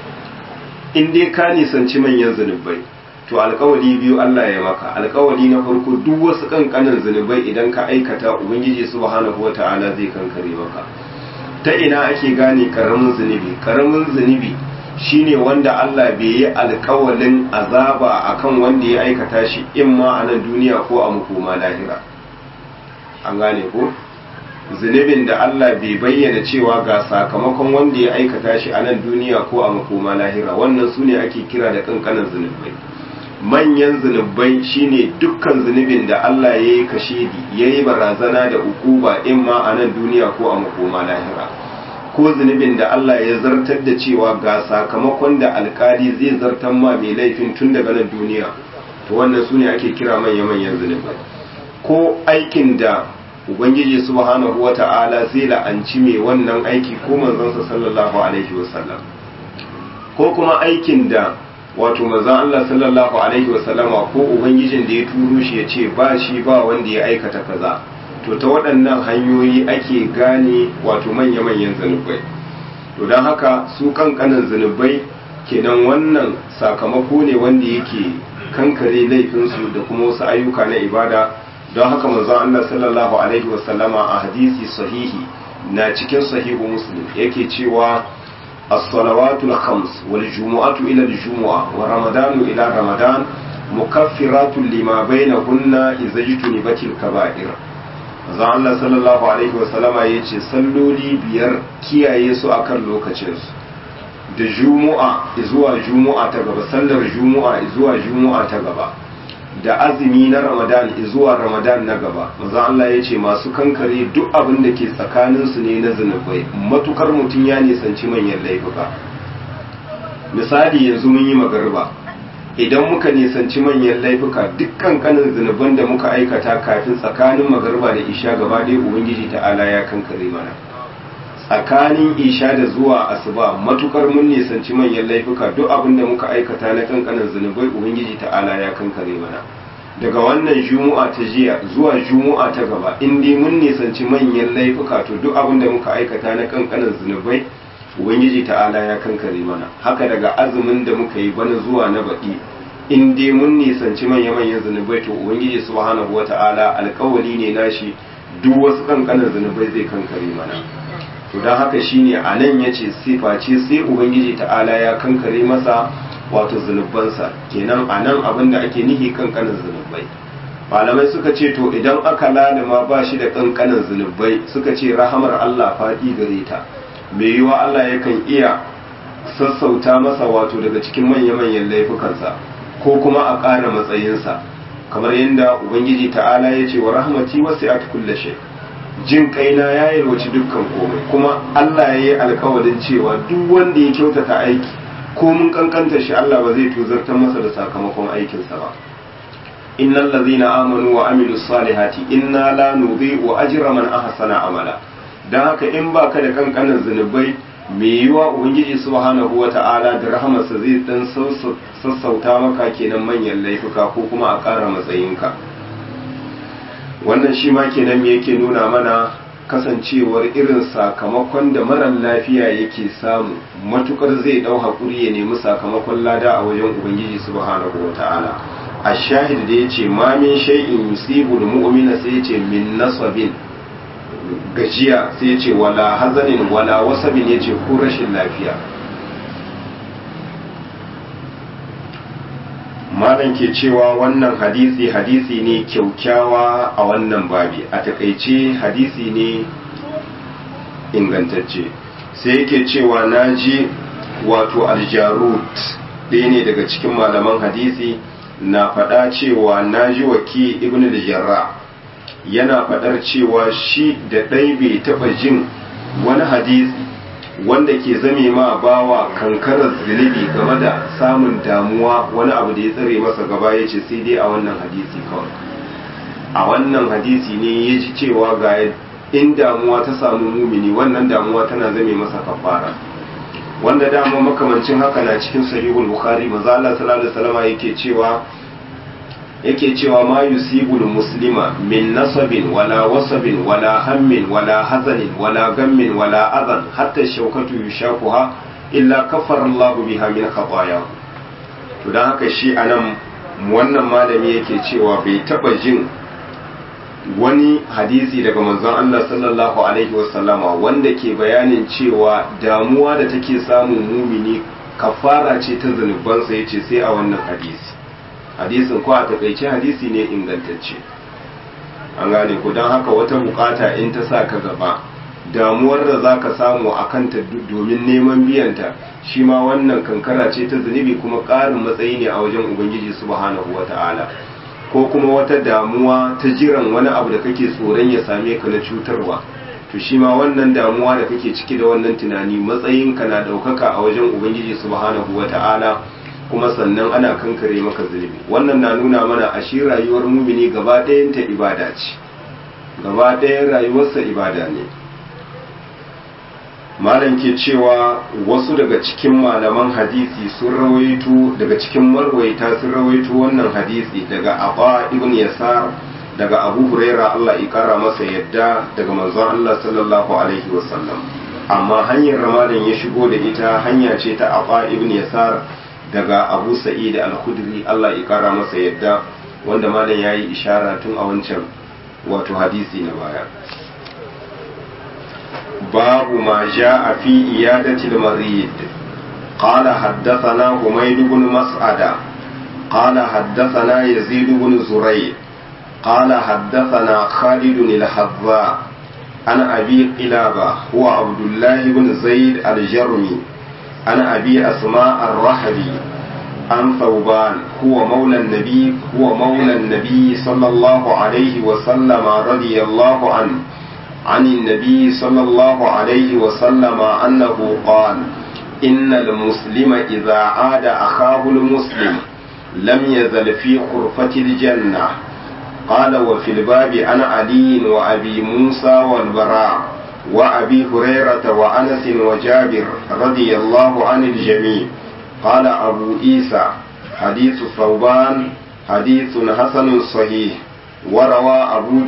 in dai ka nisanci manyan zunubai to alƙawali biyu Allah ya maka. alƙawali na farko, duk wasu kankanan zunubai idan ka aikata ubangiji subhanahu wata'ala zai kankare maka. ta ina ake gane karamin zunubi? karamin zunubi shine wanda Allah bai yi alƙawalin azaba akan wanda ya aikata shi in ma a nan duniya ko a makoma lahira, an gane ko? zunubin da Allah bai bayyana cewa ga sakamakon wanda ya aikata shi a nan duniya ko a makoma lahira, wannan su ne ake kira da kankanan zunubai. manyan zunubai shine dukkan zunubin da Allah ya yi kashedi, ya yi barazana da ukuba in ma a nan duniya ko a makoma lahira, ko zunubin da Allah ya zartar da cewa ga sakamakon da alkali zai zartar ma mai laifin tun daga nan duniya, to wannan su ne ake kira manya-manyan zunubai. ko aikin da ubangiji subhanahu wata'ala zai la'anci mai wannan aiki ko manzansa sallallahu alaihi wasallam, ko kuma aikin da wato manzon Allah sallallahu alaihi wasallama ko ubangijin da ya turo shi ya ce ba shi ba wanda ya aikata kaza, to ta waɗannan hanyoyi ake gane wato manya-manyan zunubai. to don haka su kankanan zunubai kenan wannan sakamako ne wanda yake kankare laifinsu da kuma wasu ayyuka na ibada. don haka manzon Allah sallallahu alaihi wasallama a hadisi sahihi na cikin sahihu muslim yake cewa as-salawatul khams wal jumu'atu ila al-jumu'a wa ramadanu ila ramadan mukaffiratun lima bainahunna idza jtunibatil kaba'ir. manzon Allah sallallahu alaihi wasallama yace salloli biyar kiyaye su akan lokacin su, da jumu'a zuwa jumu'a ta gaba, sallar jumu'a zuwa jumu'a ta gaba, da azumi na ramadan zuwa ramadan na gaba. manzon Allah ya ce masu kankare duk abin da ke tsakaninsu ne na zunubai, matukar mutum ya nisanci manyan laifuka. misali yanzu mun yi magariba, idan muka nisanci manyan laifuka duk kankanin zunuban da muka aikata kafin tsakanin magariba da isha gaba ɗaya ubangiji ta'ala ya kankare mana. tsakanin isha da zuwa asuba matukar mun nisanci manyan laifuka duk abin da muka aikata na kankanin zunubai ubangiji ta'ala ya kankare mana. daga wannan jumu'a ta jiya zuwa jumu'a ta gaba in dai mun nisanci manyan laifuka to duk abin da muka aikata na kankanin zunubai ubangiji ta'ala ya kankare mana. haka daga azumin da muka yi bana zuwa na baɗi in dai mun nisanci manyan zunubai to ubangiji subhanahu wata'ala alƙawari ne nashi duk wasu kankanin zunubai zai kankare mana. to don haka shine a nan ya ce sifa ce sai ubangiji ta'ala ya kankare masa wato zunubansa, kenan a nan abin da ake nihi kankanin zunubai. malamai suka ce to idan aka lalima ba shi da kankanin zunubai, suka ce rahamar Allah faɗi gare ta, mai yiwa Allah yakan iya sassauta masa wato daga cikin manya-manyan laifukansa ko kuma a ƙara matsayinsa, kamar yadda ubangiji ta'ala ya ce wa rahmati wasi'at kulli shay, jin kaina ya yalwaci dukkan komai. kuma Allah ya yi alkawarin cewa duk wanda ya kyautata aiki ko mun kankanta shi Allah ba zai tuzartar masa da sakamakon aikinsa ba. innal ladzina amanu wa amilus salihati inna la nudhi'u ajra man ahsana amala. dan haka in baka da kankanin zunubai, me yiwa ubangiji subhanahu wata'ala da rahamarsa zai dan sassauta maka kenan manyan laifuka ko kuma a ƙara matsayinka. wannan shi ma kenan me yake nuna mana kasancewar irin sakamakon da marar lafiya yake samu matukar zai dau hakuri ya nemi sakamakon lada a wajen ubangiji subhanahu wata'ala. ash-shahid da yace ma min shay'in yusibu al-mu'mina sai yace min nasabin, gajiya sai yace wala hazanin wala wasabin, yace ko rashin lafiya. malam ke cewa wannan hadisi ne kyaukyawa a wannan babi, a takaice hadisi ne ingantacce. sai yake cewa naji wato aljarut ɗaya ne daga cikin malaman hadisi na faɗa cewa naji waki ibn al-jarrah yana faɗar cewa shi da ɗai bai taɓa jin wani hadisi wanda ke zame ma bawa kankarar zunubi game da samun damuwa wani abu da ya tsare masa gaba ya ce sai dai a wannan hadisi kawai a wannan hadisi ne ya ji cewa ga in damuwa ta samu mumini wannan damuwa tana zame masa kafara wanda dama makamancin haka na cikin sahihul bukhari manzo Allah sallallahu alaihi wasallam yake cewa ma yusibul muslima min nasabin wala wasabin wala hammin wala hazanin wala gammin wala adhan hatta shaukatu yushakuha illa kafara Allah biha min khataaya to dan haka shi anan wannan malami yake cewa bai taba jin wani hadisi daga manzon Allah sallallahu alaihi wasallama wanda ke bayanin cewa damuwa da take samun mumini kafara ce ta zanubansa yace sai a wannan hadisin ko a takaice hadisi ne ingantacce an gane ku don haka wata bukata in ta sa ka gaba damuwar da za ka samu a kanta domin neman biyanta shi ma wannan kankara ce ta zunubi kuma ƙarin matsayi ne a wajen ubangiji subhanahu wata'ala ko kuma wata damuwa ta jiran wani abu da kake tsoron ya same ka na cutarwa to shi ma wannan damuwa da kake ciki da wannan tunani matsayinka na ɗaukaka a wajen ubangiji subhanahu wata'ala kuma sannan ana kankare maka zunubi wannan na nuna mana a shi rayuwar mumini gaba ɗayanta ibada ce gaba ɗayan rayuwarsa ibada ne malam ke cewa wasu daga cikin malaman hadisi sun rawaito daga cikin marwaita sun rawaito wannan hadisi daga Aba ibn Yasar daga Abu Huraira Allah ya kara masa yadda daga manzon Allah sallallahu alaihi wasallam amma hanyar ramadan ya shigo da ita hanya ce ta Aba ibn Yasar daga Abu Sa'id al-Khudri Allah ya kara masa yadda wanda malam yayi ishara tun a wancan wato hadisi na baya babu ma jaa fi iyadati al-marid qala haddathana Humayd ibn Mas'ada qala haddathana Yazid ibn Zuray qala haddathana Khalid al-Hadza an Abi Qilaba huwa Abdullah ibn Zaid al-Jarmi an Abi Asma ar-Rahbi عن ثوبان هو مولى النبي صلى الله عليه وسلم رضي الله عنه عن النبي صلى الله عليه وسلم أنه قال إن المسلم إذا عاد أخاه المسلم لم يزل في خرفة الجنة قال وفي الباب عن علي وأبي موسى والبراء وأبي هريرة وأنس وجابر رضي الله عن الجميع قال أبو عيسى حديث ثوبان حديث حسن صحيح وروى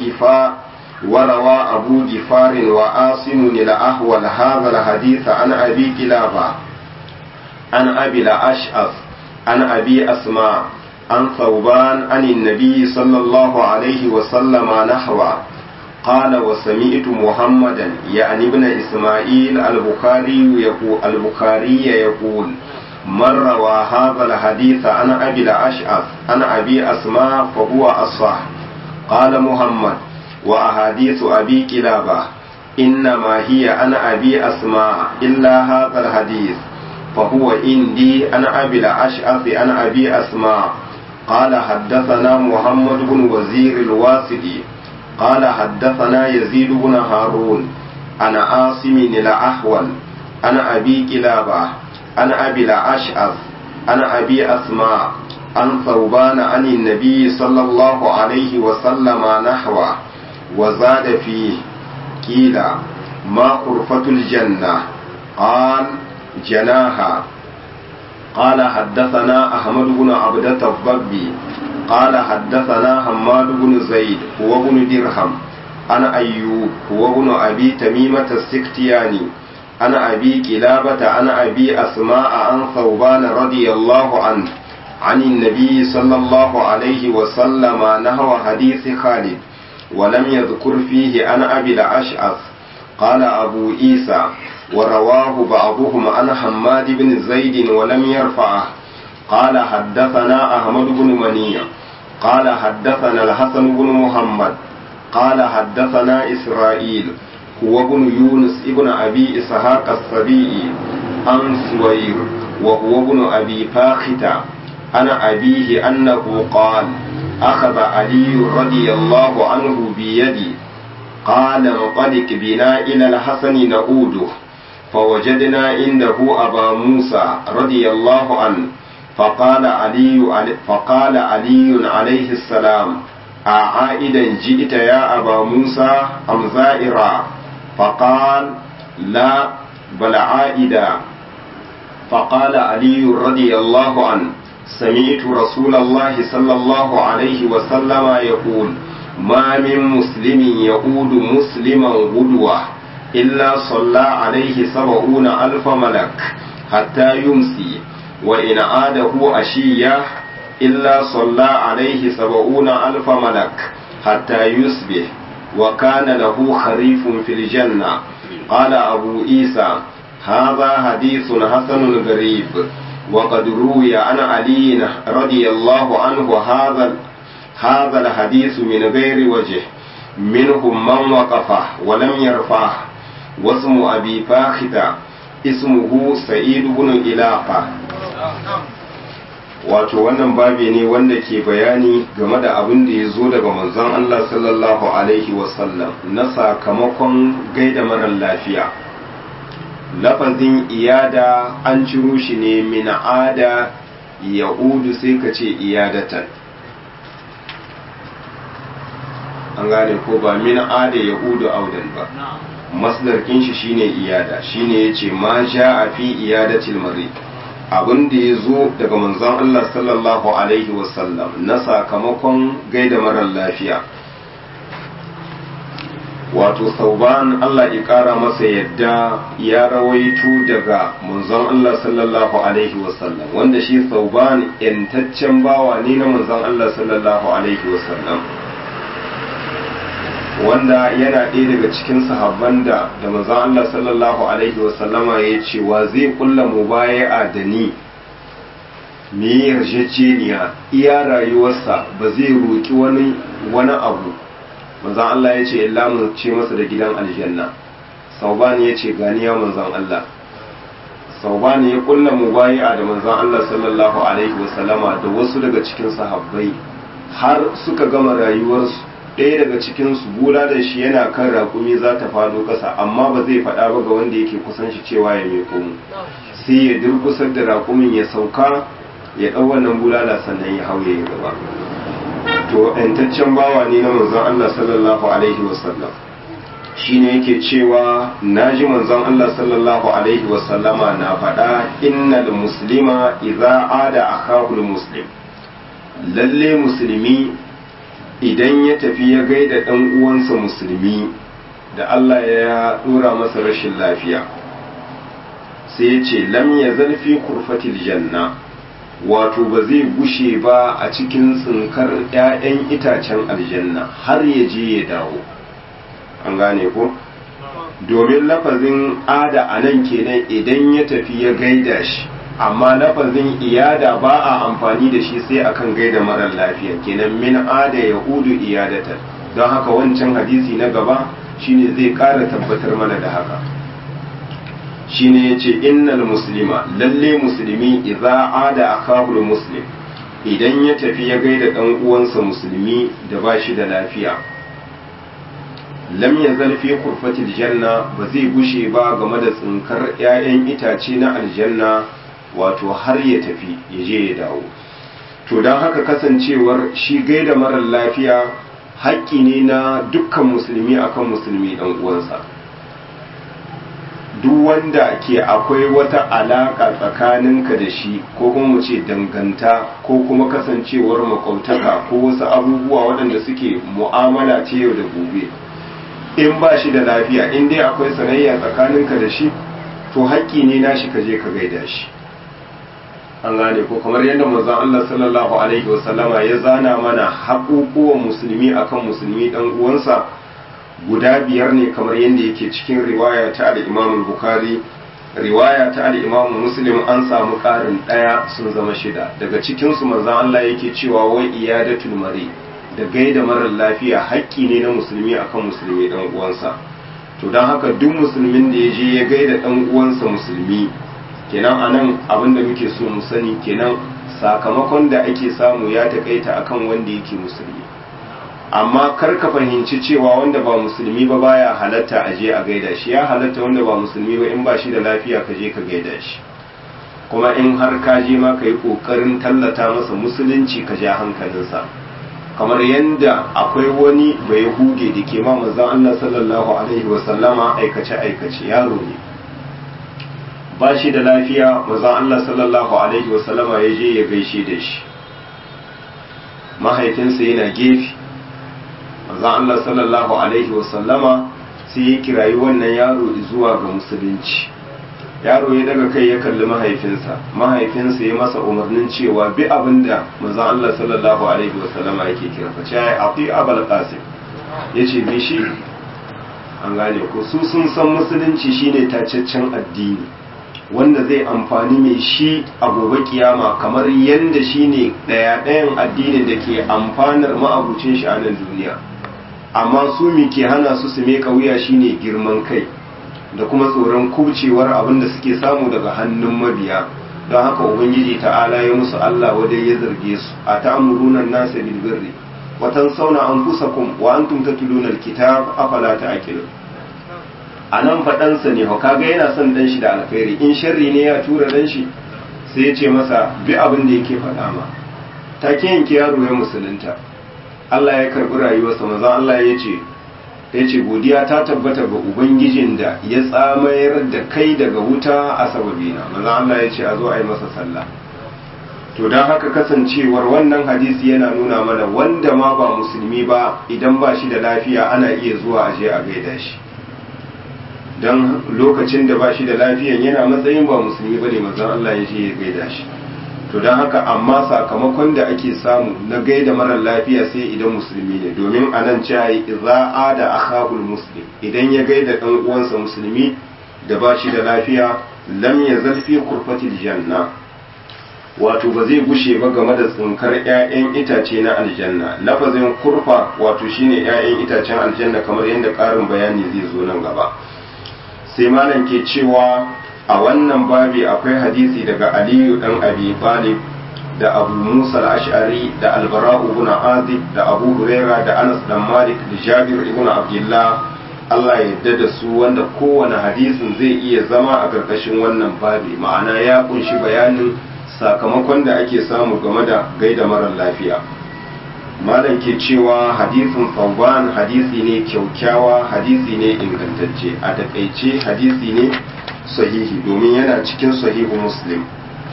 أبو جفار وعاصم الأحول هذا الحديث عن أبي كلابة عن أبي الأشعث عن أبي أسماء عن ثوبان عن النبي صلى الله عليه وسلم نحوه قال وسمعت محمدا يعني ابن إسماعيل البخاري يقول من روى هذا الحديث عن أبي الأشعث عن أبي أسماء فهو الصح قال محمد وأحاديث أبي كلابة إنما هي عن أبي أسماء إلا هذا الحديث فهو عندي عن أبي الأشعث عن أبي أسماء قال حدثنا محمد بن وزير الواسطي قال حدثنا يزيد بن هارون عن عاصم الأحول عن أبي كلابة عن أبي الأشعث عن أبي أسماء عن ثوبان عن النبي صلى الله عليه وسلم نحوه وزاد فيه قيل ما غرفة الجنة قال جناها قال حدثنا أحمد بن عبدة الضبي قال حدثنا حماد بن زيد هو بن درهم عن أيوب هو بن أبي تميمة السكتياني عن أبي كلابة عن أبي أسماء عن ثوبان رضي الله عنه عن النبي صلى الله عليه وسلم نحو حديث خالد ولم يذكر فيه عن أبي الأشعث قال أبو عيسى ورواه بعضهم عن حماد بن زيد ولم يرفعه قال حدثنا أحمد بن منيع قال حدثنا الحسن بن محمد قال حدثنا إسرائيل هو ابن يونس ابن أبي إسحاق السبيعي عن سوير وهو ابن أبي فاختة عن أبيه أنه قال أخذ علي رضي الله عنه بيدي قال انطلق بنا إلى الحسن نعوده فوجدنا عنده أبا موسى رضي الله عنه فقال علي عليه السلام أعائدا جئت يا أبا موسى أم زائرا؟ فقال لا بل عائدا. فقال علي رضي الله عنه سمعت رسول الله صلى الله عليه وسلم يقول ما من مسلم يؤود مسلما غدوة إلا صلى عليه 70,000 ملك حتى يمسي وإن عاده عشية إلا صلى عليه 70,000 ملك حتى يصبح وكان له خريف في الجنة. قال أبو عيسى هذا حديث حسن غريب وقد روي عن علي رضي الله عنه هذا الحديث من غير وجه منهم من وقفه ولم يرفعه. واسم أبي فاختة اسمه سعيد بن إلاقة. wato wannan babi ne wanda ke bayani game da abin da ya zo daga manzon Allah sallallahu alaihi wasallam na sakamakon gaida marar lafiya. Lafazin iyada an ciro shi ne min ada ya'udu sai ka ce iyadatan, an gane ko ba min ada ya'udu audan ba. Masdarkin shi shine iyada, shine yace ma a fi iyadatil marid, abin da ya zo daga manzon Allah sallallahu alaihi wasallam na sakamakon gaida marar lafiya. Wato Sauban Allah ya kara masa yadda ya rawaito daga manzon Allah sallallahu alaihi wasallam, wanda shi Sauban yantaccen bawa ne na manzon Allah sallallahu alaihi wasallam, wanda yana ɗaya daga cikin sahabban da manzon Allah sallallahu alaihi wasallama ya ce wa zai kulla mubaya'a da ni me yarjejeniya iya rayuwarsa ba zai roki wani abu. Manzon Allah ya ce illa mun ce masa da gidan aljanna. Sauban ya ce ganiya manzon Allah. Sauban ya kulla mubaya'a da manzon Allah sallallahu alaihi wasallama da wasu daga cikin sahabbai har suka gama rayuwarsu. Ɗaya daga cikinsu bula da shi yana kan raƙumi za ta faɗo ƙasa, amma ba zai faɗa ba ga wanda yake kusan shi cewa ya mai komo, sai ya durkusar da raƙumin ya sauka ya ɗau wannan bulala sannan ya hauye ya gaba. To ‘yantaccen bawa ne na manzon Allah sallallahu alaihi wasallam, shi ne yake cewa na ji manzon Allah sallallahu alaihi wasallama na faɗa innal muslima idza ada akhahul muslim, lalle musulmi idan ya tafi ya gaida ɗan uwansa musulmi da Allah ya ɗora masa rashin lafiya, sai ya ce lam ya zarfi kurfatil janna, wato ba zai gushe ba a cikin tsinkar 'ya'yan itacen aljanna har ya je ya dawo. An gane ko? Domin lafazin ada a nan kenan idan ya tafi ya gaida shi, amma lafazin iyada ba a amfani da shi sai akan gaida marar lafiya, kenan min ada ya udu iyadatan. Don haka wancan hadisi na gaba shine zai ƙara tabbatar mana da haka. Shine yace innal muslima, lalle musulmi idza ada akahul muslim, idan ya tafi ya gaida dan uwansa musulmi da ba shi da lafiya, lam yazal fi kurfatil janna, ba zai gushe ba game da tsinkar 'ya'yan itace na aljanna, wato har ya tafi ya je ya dawo. To don haka kasancewar shi gaida marar lafiya haƙƙi ne na dukkan musulmi akan musulmi ɗan uwansa. Duk wanda ke akwai wata alaƙa tsakaninka da shi, ko kuma mu ce danganta, ko kuma kasancewar makwabtaka ko wasu abubuwa waɗanda suke mu'amala ce yau da gobe, in ba shi da lafiya, in dai akwai sanayya tsakaninka da shi, to haƙƙi ne nashi ka je ka gaida shi. An gane ko, kamar yadda manzon Allah sallallahu alaihi wasallama ya zana mana haƙuƙuwan musulmi akan musulmi dan uwansa guda 5 ne, kamar yadda yake cikin riwaya ta al-Imam Bukhari. Riwaya ta al-Imam Muslim an samu ƙarin 1 sun zama 6. Daga cikin su manzon Allah yake cewa wai iyadatul mari, da gaida marar lafiya haƙƙi ne na musulmi akan musulmi dan uwansa. To dan haka duk musulmin da ya je ya gaida dan uwansa musulmi, kenan anan abinda muke so mu sani kenan sakamakon da ake samu ya takaita akan wanda yake musulmi, amma kar ka fahimci cewa wanda ba musulmi ba baya halatta a je a gaida shi. Ya halatta wanda ba musulmi ba in ba shi da lafiya ka je ka gaida shi, kuma in har ka je ma ka yi kokarin tallata masa musulunci ka ja hankalinsa, kamar yadda akwai wani bai hude da ke ma manzon Allah sallallahu alaihi wasallama aikace aikace. Yaro ne ba shi da lafiya, manzon Allah sallallahu alaihi wasallama ya je ya gaishe da shi, mahaifinsa yana gefe. manzon Allah sallallahu alaihi wasallama sai ya kirayi wannan yaro zuwa ga musulunci. Yaro ya daga kai ya kalli mahaifinsa ya masa umarnin cewa bi abinda manzon Allah sallallahu alaihi wasallama yake kira fa ce ai ati abul qasim, yace bi shi. an gane ko su sun san musulunci shine tacaccen addini wanda zai amfani mai shi a gobe kiyama, kamar yanda shine ɗayan addinin da ke amfanar ma'abucin shi a nan duniya. amma su mi ke hana su meka wuya shine girman kai da kuma tsoron kubcewar abin da suke samu daga hannun mabiya. don haka ubangiji ta'ala ya musu Allah wadai ya zarge su, a ta'muruna an-nasa bil birri wa tansawna anfusakum wa antum tatluna al-kitab afala ta'qilun. anan fadan sa ne kaga yana son dan shi da alkhairi, in sharri ne ya tura dan shi sai ya ce masa bi abin da yake faɗa ma. take yanke yaro ya musulunta, Allah ya karbi rayuwarsa. manzo Allah ya ce godiya ta tabbata ga ubangijin da ya tsamayar da kai daga wuta a sababina. manzo Allah ya ce a zo a yi masa sallah. to don haka kasancewar wannan hadisi yana nuna mana wanda ma ba musulmi ba idan ba shi da lafiya ana iya zuwa a je a gaida shi, don lokacin da ba shi da lafiyan yana matsayin ba musulmi bane manzon Allah ya je ya gaida shi. to don haka amma sakamakon da ake samu na gaida marar lafiya sai idan musulmi ne, domin a nan cewa idza ada akhahul muslim, idan ya gaida dan uwansa musulmi da ba shi da lafiya lam yazal fi qurfatil janna, wato ba zai gushe ba game da tsinkar ƴaƴan itace na aljanna. lafazin kurfa wato shine ƴaƴan itacen aljanna, kamar yadda ƙarin bayani zai zo nan gaba. sai malam ke cewa a wannan babi akwai hadisi daga Aliyu dan Abi Talib da Abu Musa al-Ash'ari da Al-Bara ibn Azib da Abu Huraira da Anas dan Malik da Jabir ibn Abdullah, Allah ya yarda da su, wanda kowane hadisin zai iya zama a karkashin wannan babi, ma'ana ya kunshi bayanin sakamakon da ake samu game da gaida marar lafiya. malam ke cewa hadisin Thawban hadisi ne kyaukyawa, hadisi ne ingantacce, a takaice hadisi ne sahihi domin yana cikin sahihu Muslim.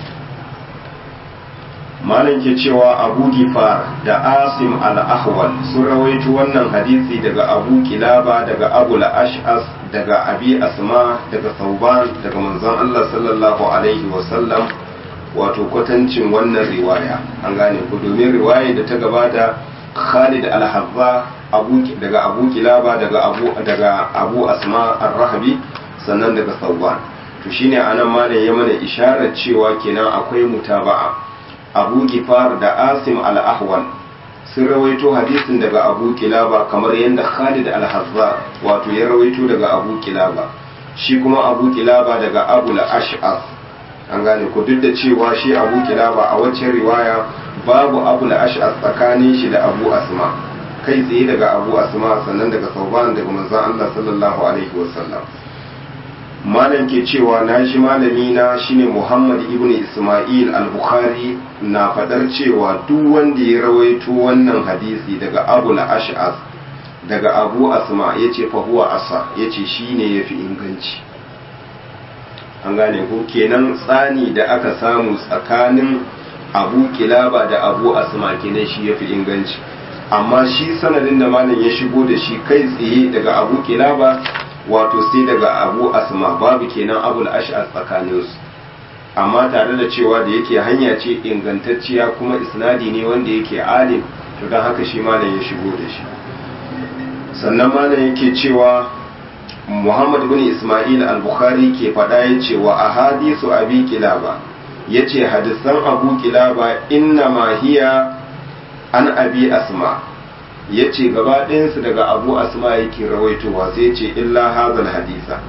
malam ke cewa Abu Gifar da Asim al-Ahwal sun rawaito wannan hadisi daga Abu Kilaba, daga Abu al-Ash'as, daga Abi Asma, daga Thawban, daga manzon Allah sallallahu alaihi wasallam, wato kwatancin wannan riwaya. an gane ku, domin riwaya da ta gabata Khalid al-Hazza daga Abu Kilaba, daga Abu Asma ar-Rahabi, sannan daga Thawban. to shine anan malam ya mana isharar cewa kenan akwai mutaba'a. Abu Gifar da Asim al-Ahwal sun rawaito hadisin daga Abu Kilaba, kamar yadda Khalid al-Hazza wato ya rawaito daga Abu Kilaba, shi kuma Abu Kilaba daga Abu al-Ash'as. an gane ko, duk da cewa shi Abu Kilaba a waccan riwaya babu Abu al-Ash'as tsakanin shi da Abu Asma, kai tsaye daga Abu Asma, sannan daga Thawban daga manzon Allah sallallahu alaihi wasallam. malam ke cewa na shi malami na shine Muhammad ibn Isma'il al-Bukhari na fadar cewa duk wanda ya rawaito wannan hadisi daga Abu al-Ash'as daga Abu Asma yace fa huwa asa, yace shine yafi inganci. an gane ko, kenan tsani da aka samu tsakanin Abu Kilaba da Abu Asma kenan shi yafi inganci, amma shi sanadin da malam ya shigo da shi kai tsaye daga Abu Kilaba wato sai daga Abu Asma, babu kenan Abu al-Ash'as tsakaninsu, amma tare da cewa da yake hanya ce ingantacciya kuma isnadi ne wanda yake alim, to don haka shi malam ya shigo da shi. sannan malam yake cewa Muhammad ibn Isma'il al-Bukhari ke faɗa yace wa ahadisu Abi Kilaba, yace hadisan Abu Kilaba inna ma hiya an Abi Asma, yace gaba ɗayansu daga Abu Asma yake rawaitowa, sai yace illa hadal hadisa,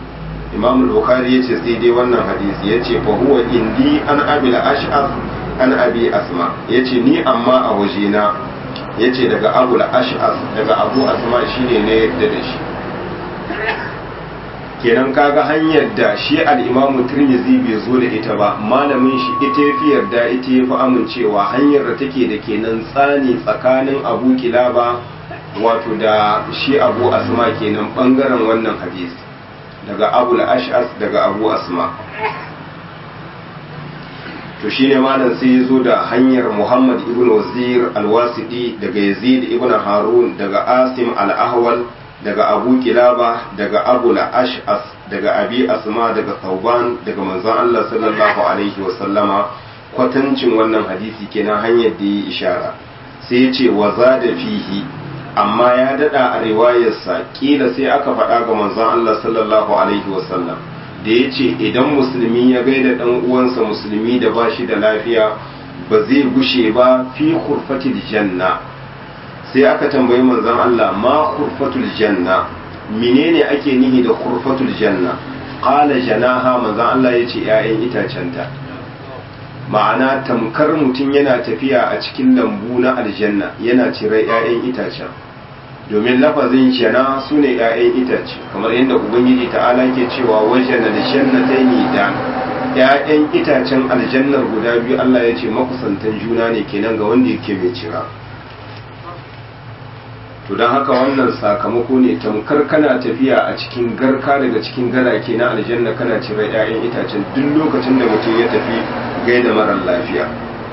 Imam al-Bukhari yace sai dai wannan hadisi yace fa huwa indi an abi al-ash'ath an abi asma yace ni amma a wajena yace daga abu al-ash'ath daga abu asma shine ne yadda da shi. Kenan kaga hanyar da shi al-Imam Tirmidhi bai zo da ita ba, malamin shi ita yafi yarda ita yafi amincewa hanyar da take da kenan tsani tsakanin Abu Kilaba wato da shi Abu Asma kenan bangaren wannan hadisi daga Abu al-Ash'as daga Abu Asma. To shine malam sai ya zo da hanyar Muhammad ibn Wazir al-Wasiti daga Yazid ibn Harun daga Asim al-Ahwal daga Abu Kilaba daga Abu al-Ash'as daga Abi Asma daga Thawban daga manzon Allah sallallahu alaihi wa sallama kwatancin wannan hadisi kenan hanyar da yi ishara. Sai ya ce wa zada fihi, amma ya dada a riwayarsa kila sai aka faɗa ga manzon Allah sallallahu alaihi wa sallam da ya ce idan musulmi ya gaida dan uwansa musulmi da ba shi da lafiya ba zai gushe ba fi khurfatil janna. Sai aka tambayi manzon Allah ma khurfatul janna, menene ake nihi da khurfatul janna? Qala janaha, manzon Allah yace 'ya'yan itacenta. Ma'ana tamkar mutum yana tafiya a cikin lambu na aljanna yana cire 'ya'yan itacen, domin lafazin jana sune 'ya'yan itace, kamar yadda ubangiji ta'ala ke cewa wajana da jannataini da 'ya'yan itacen aljannar guda biyu Allah ya ce makusantan juna ne kenan ga wanda yake mai cira. To don haka wannan sakamako ne tamkar kana tafiya a cikin garka daga cikin garake na aljanna kana cire 'ya'yan itacen duk lokacin da mutum ya tafi gaida marar lafiya.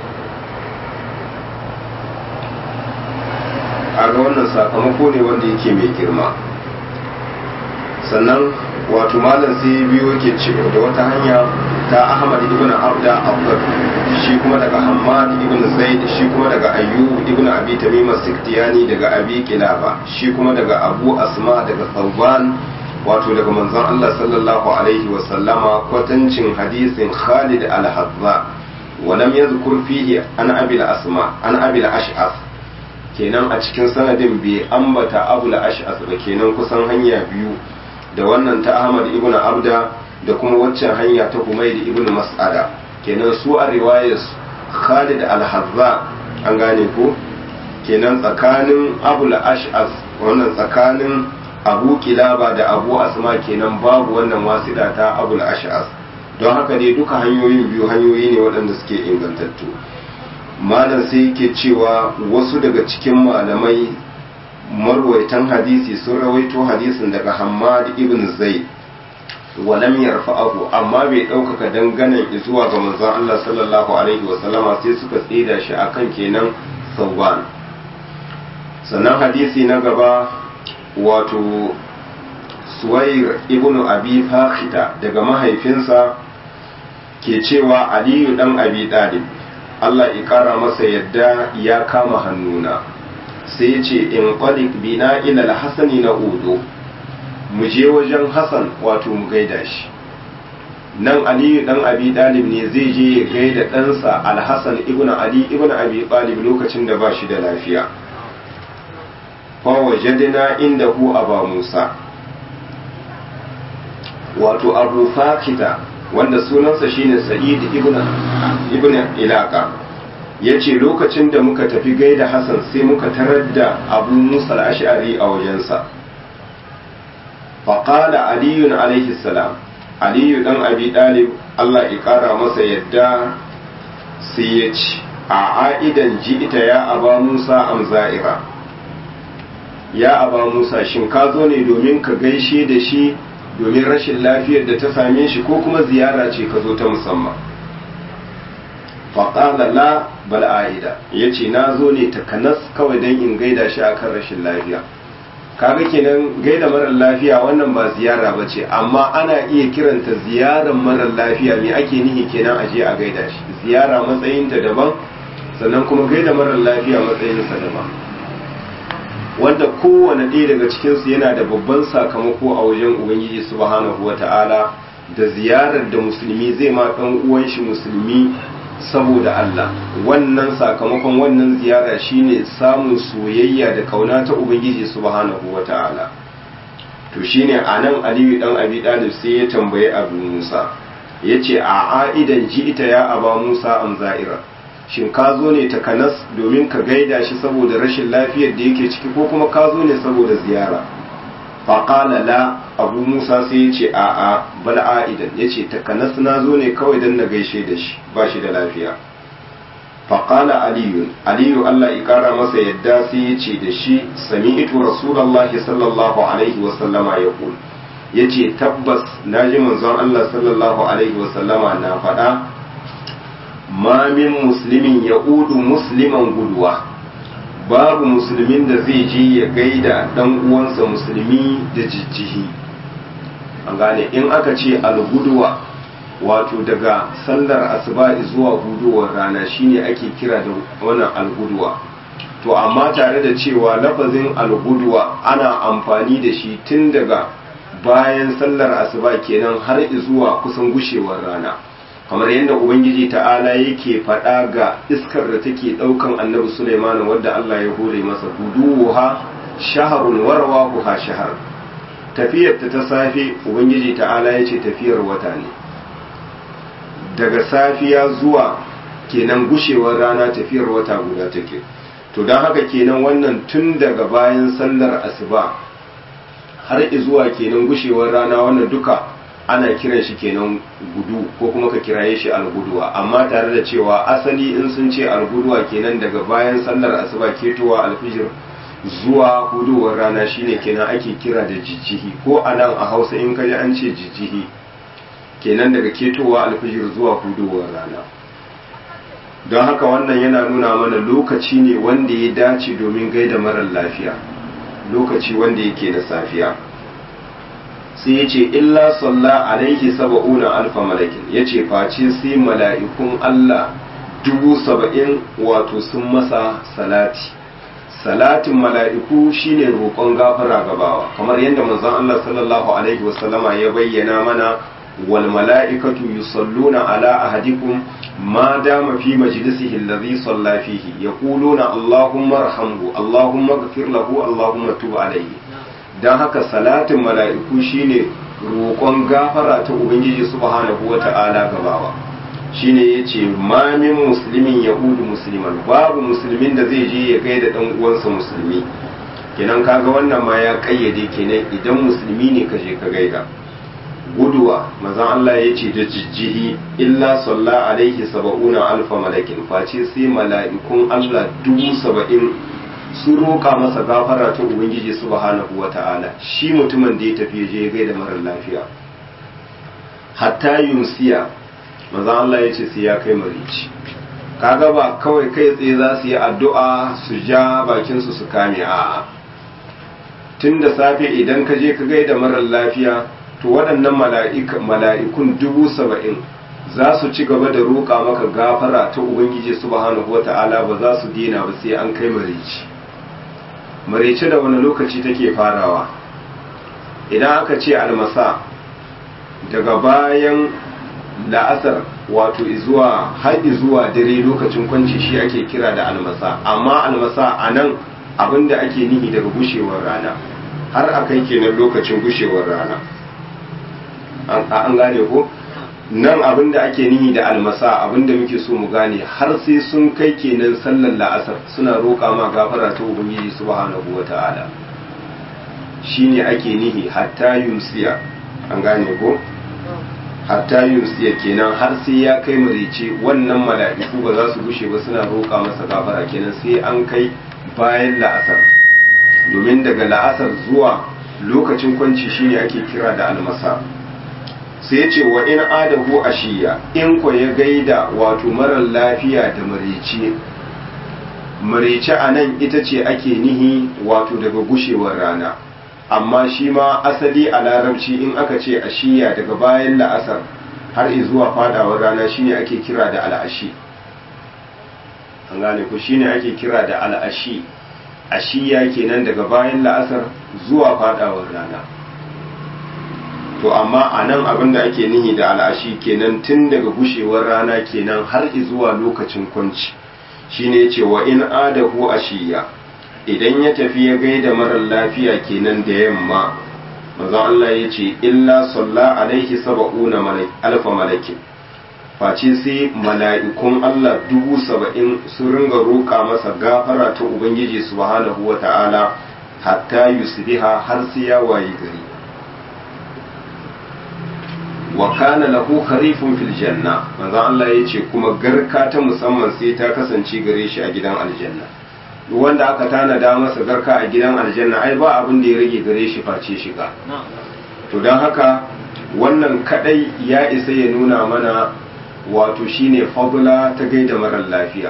A ga wannan sakamako ne wanda yake mai girma. Sannan wato malam sai biyo ke cewa da wata hanya ta Ahmad ibn Abda Abdul, shi kuma daga Hammad ibn Zaid, shi kuma daga Ayyub ibn Abi Tamim as-Siktiyani daga Abi Kilaba, shi kuma daga Abu Asma daga Thawban wato daga manzon Allah sallallahu alaihi wa sallama kwatancin hadisin Khalid al-Hadza wa lam yadhkur fihi an Abi al-Asma an Abi al-Ash'as. Kenan a cikin sanadin bai ambata Abu al-Ash'as ba, kenan kusan hanya biyu da wannan ta Ahmad ibn Abda da kuma waccan hanya ta Humayd ibn Mas'ada. Kenan su a riwayar Khalid al-Hazza an gane ko, kenan tsakanin Abu al-Ash'as wannan tsakanin Abu Kilaba da Abu Asma kenan babu wannan wasida ta Abu al-Ash'as. Don haka dai duka hanyoyin biyu hanyoyi ne waɗanda suke ingantattu. Malam sai yake cewa wasu daga cikin malamai marwaitan hadisi sun rawaito hadisin daga Hammad ibn Zaid walam yarfa'ahu, amma bai ɗaukaka danganan zuwa ga manzon Allah sallallahu alaihi wa sallama, sai suka tsida shi akan kenan Thawban. Sannan hadisi na gaba wato Suwair ibn Abi Fakhita daga mahaifinsa ke cewa Aliyu dan Abi Talib Allah ya kara masa yadda ya kama hannuna sai ya ce in qalik bina ila al-hasani na udo, mu je wajen Hassan wato mu gaida shi. Nan Aliyu dan Abi Talib ne zai je ya gaida ɗansa Al-Hasan ibn Ali ibn Abi Talib lokacin da ba shi da lafiya. Fa wajadna indahu Aba Musa, wato Abu Fakida wanda sunansa shine Sa'id ibn Ilaqa, yace lokacin da muka tafi gaida Hassan sai muka tarar da Abu Musa al-Ash'ari a wajensa. Faqala Ali alaihi salam, Aliyu dan Abi Talib Allah ya kara masa yadda sai ya ce a aidan ji'ita ya Aba Musa am za'ira, ya Aba Musa shin ka zo ne domin ka gaishe da shi domin rashin lafiyar da ta same shi ko kuma ziyara ce ka zo ta musamman? Faƙala la bal aida, ya ce na zo ne takanas kawai don in gaida shi akan rashin lafiya. Kaga kenan gaida marar lafiya wannan ba ziyara ba ce, amma ana iya kiranta ziyarar marar lafiya. Me ake nihi kenan a je a gaida shi? Ziyara matsayinta daban, sannan kuma gaida marar lafiya matsayinsa daban, wanda kowane ɗaya daga cikinsu yana da babban sakamako a wajen Ubangiji subhanahu wa ta'ala, da ziyarar da musulmi zai ma ɗan uwan shi musulmi saboda Allah. Wannan sakamakon wannan ziyara shine samun soyayya da kauna ta Ubangiji subhanahu wa ta'ala. to shine anan Aliyu dan Abi Talib sai ya tambaye Abu Musa yace a aidan ita ya aba Musa am za'ira, shin ka zo ne takanas domin ka gaida shi saboda rashin lafiyar da yake ciki ko kuma ka zo ne saboda ziyara? faƙala la, Abu Musa sai yace a bal aidan, yace takanas na zo ne kawai dan na gaishe da shi, ba shi da lafiya. faƙala aliyu Allah ya ƙara masa yadda sai yace da shi sami'tu rasulullahi sallallahu alaihi wasallama ya ƙul, ya ce tabbas na ji manzon Allah sallallahu Alaihi wasallama na faɗa ma min musulmin ya udu musliman guduwa, babu musulmin da zai je ya gaida ɗan uwansa musulmi da jijjihi. an gane in aka ce alguduwa wato daga sallar asuba zuwa hudowar rana shine ake kira da wannan alguduwa. to amma tare da cewa lafazin alguduwa ana amfani da shi tun daga bayan sallar asuba kenan har zuwa kusan gushewar rana, kamar yadda ubangiji ta'ala yake faɗa ga iskar da take ɗaukan annabi Sulaiman wadda Allah ya hore masa guduha shaharun warwahuha shahar, tafiyar ta safe ubangiji ta'ala yace tafiyar wata ne, daga safiya zuwa kenan gushewar rana tafiyar wata guda take. to don haka kenan wannan tun daga bayan sallar asuba har zuwa kenan gushewar rana wannan duka ana kiran shi kenan gudu ko kuma ka kiraye shi alguduwa, amma tare da cewa asali in sun ce alguduwa kenan daga bayan sallar asuba ketowa alfijir zuwa hudowar rana shine kenan ake kira da jijjihi, ko anan a Hausa in kaji an ce jijjihi kenan daga ketowa alfijir zuwa hudowar rana. don haka wannan yana nuna mana lokaci ne wanda ya dace domin gaida marar lafiya, lokaci wanda yake na safiya. sai ya ce illa salla alaihi saba'una alfa malakin, ya ce face sai mala'ikun Allah 70,000 wato sun masa salati. salatin mala'iku shine roƙon gafara gabawa, kamar yadda manzon Allah sallallahu alaihi wasallama ya bayyana mana wal mala'ikatu yusalluna ala ahadikum ma dama fi majlisihi alladhi salla fihi yaquluna allahumma arhamhu allahumma ighfir lahu allahumma tub alayhi. dan haka salatin mala'iku shine roƙon gafara ta ubangiji subhanahu wata'ala gabawa, shine yace ma min muslimin yahudu musliman, babu musulmin da zai je ya gaida dan uwansa musulmi. kenan kaga wannan ma ya kayyade kenan idan musulmi ne ka je ka gaida. guduwa mazan Allah ya ce da jijjihi illa salla alaihi 70,000 malakin, face sai mala'ikun Allah 70,000 su roƙa masa gafara ta ubangiji subhanahu wata'ala, shi mutumin da ya tafi je gaida marar lafiya. hatta yumsiya mazan Allah ya ce sai ya kai marici. kaga ba kawai kai tsaye za su yi addu'a su ja bakinsu su kame, a'a tun da safe idan ka je ka gaida marar lafiya to waɗannan mala'ikun 70,000 za su ci gaba da roƙa maka gafara ta ubangiji subhanahu wata'ala, ba za su dena ba sai an kai marece da wani lokaci take farawa. idan aka ce almasa daga bayan la'asar wato har zuwa dare lokacin kwanci shi ake kira da almasa, amma almasa a nan abinda ake nihi daga gushewar rana har a kai kenan lokacin gushewar rana. an gane ko nan abinda ake nihi da almasa abinda muke so mu gane har sai sun kai kenan sallar la'asar suna roƙa ma gafara ta ubangiji subhanahu wata'ala, shine ake nihi hatta yumsiya. an gane ko hatta yumsiya kenan har sai ya kai marice wannan mala'iku ba za su gushe ba suna roƙa masa gafara, kenan sai an kai bayan la'asar, domin daga la'asar zuwa lokacin kwanci shine ake kira da almasa. sai ce wa in adahu ashiya, in ko ya gaida wato marar lafiya da marice a nan ita ce ake nihi wato daga gushewar rana, amma shi ma asali a larabci in aka ce ashiya daga bayan la'asar har zuwa fadawar rana shine ake kira da al'ashi. an gane ku shine ake kira da al'ashi, ashiya kenan daga bayan la'asar zuwa fadawar rana. to amma a nan abin da ake nihi da al'ashi kenan tun daga gushewar rana kenan har zuwa lokacin kwanci, shine yace wa in adahu ashiya, idan ya tafi ya gaida marar lafiya kenan da yamma manzon Allah ya ce illa salla alaihi saba'una alfa malakin face sai mala'ikun Allah 70,000 sun ringa roƙa masa gafara ta Ubangiji subhanahu wa ta'ala hatta yusbiha har sai ya wayi gari wa kana lahu kharifun fil janna manzon Allah ya ce kuma garka ta musamman sai ta kasance gare shi a gidan aljanna duk wanda aka tanada masa garka a gidan aljanna ai ba abin da ya rage gare shi face shiga to don haka wannan kadai ya isa ya nuna mana wato shine fadla ta gaida marar lafiya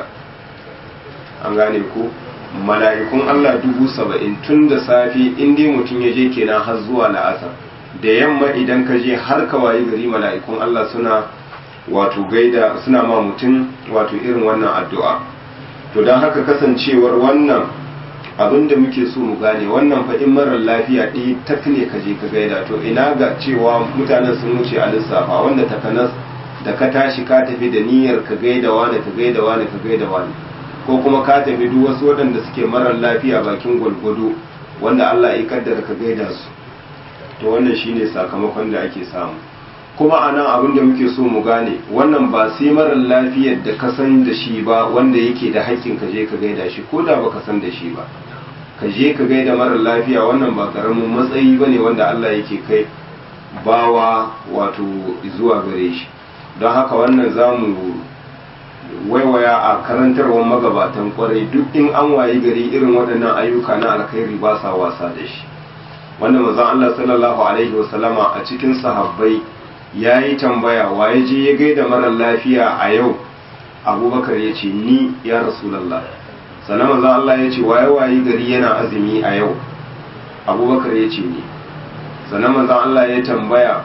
an gane ku mala'ikun Allah 70,000 tun da safi inda mutum ya je kenan har zuwa la'asar da yamma idan ka je har ka wayi gari mala'ikun Allah suna wato gaida suna ma mutum wato irin wannan addu'a to don haka kasancewar wannan abin da muke so mu gane wannan faɗin marar lafiya ɗaya tak ne ka je ka gaida to ina ga cewa mutanen sun wuce a lissafa wanda takanas da ka tashi ka tafi da niyyar ka gaida wani ka gaida wani ka gaida wani ko kuma ka tafi duk wasu waɗanda suke marar lafiya bakin gwalgwado wanda Allah ya kaddara ka gaida su to wannan shine sakamakon da ake samu kuma anan abin da muke so mu gane wannan ba sai marar lafiyar da ka san da shi ba wanda yake da haƙƙin ka je ka gaida shi ko da baka san da shi ba ka je ka gaida marar lafiya wannan ba karamin matsayi bane wanda Allah yake kai bawa wato zuwa gare shi don haka wannan zamu waiwaya a karantarwar magabatan kwarai duk in an wayi gari irin waɗannan ayyuka na alkhairi ba sa wasa da shi wanda manzon Allah sallallahu alaihi wasallama a cikin sahabbai yayi tambaya waye je ya gaida marar lafiya a yau Abubakar ya ce ni ya Rasulullah sannan manzon Allah ya ce waye gari yana azumi a yau Abubakar ya ce ni sannan manzon Allah ya tambaya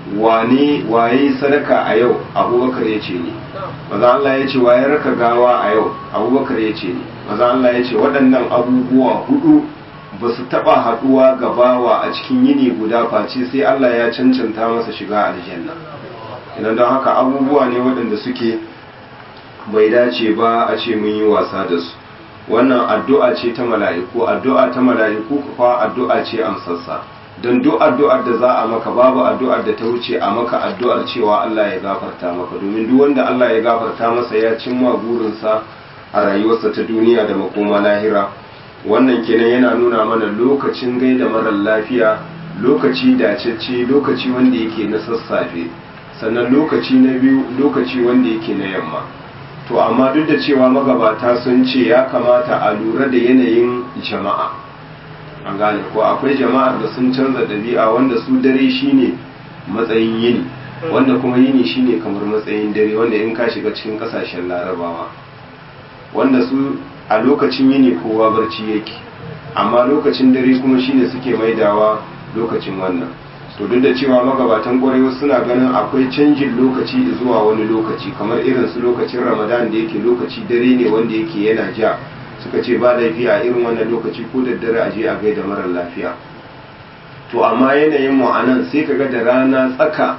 waye sadaka a yau Abubakar ya ce ni maza Allah ya ce waye raka gawa a yau Abubakar ya ce ni maza Allah ya ce waɗannan abubuwa hudu ba su taɓa haɗuwa gabawa a cikin yini guda face sai Allah ya cancanta masa shiga aljanna idan don haka abubuwa ne waɗanda suke bai dace ba a ce mun yi wasa da su wannan addu'a ce ta mala'iku addu'a ta mala'iku kuwa addu'a ce amsassa don duk addu'ar da za a maka babu addu'ar da ta wuce a maka addu'ar cewa Allah ya gafarta maka domin duk wanda Allah ya gafarta masa ya cimma burinsa a rayuwarsa ta duniya da makoma lahira wannan kenan yana nuna mana lokacin gaida marar lafiya lokaci dacecce lokaci wanda yake na sassafe sannan lokaci na biyu lokaci wanda yake na yamma to amma duk da cewa magabata sun ce ya kamata a lura da yanayin jama'a an gane ko akwai jama'ar da sun canza ɗabi'a wanda su dare shine matsayin yini wanda kuma yini shine kamar matsayin dare wanda in ka shiga cikin kasashen larabawa wanda su a lokacin yini kowa barci yake amma lokacin dare kuma shine suke maidawa lokacin wannan to duk da cewa magabatan ƙwarewa suna ganin akwai canjin lokaci zuwa wani lokaci kamar irin su lokacin ramadan da yake lokaci dare ne wanda yake yana ja suka ce ba laifi a irin wannan lokaci ko da dare a je a gaida marar lafiya to amma yanayin mu anan sai kaga da rana tsaka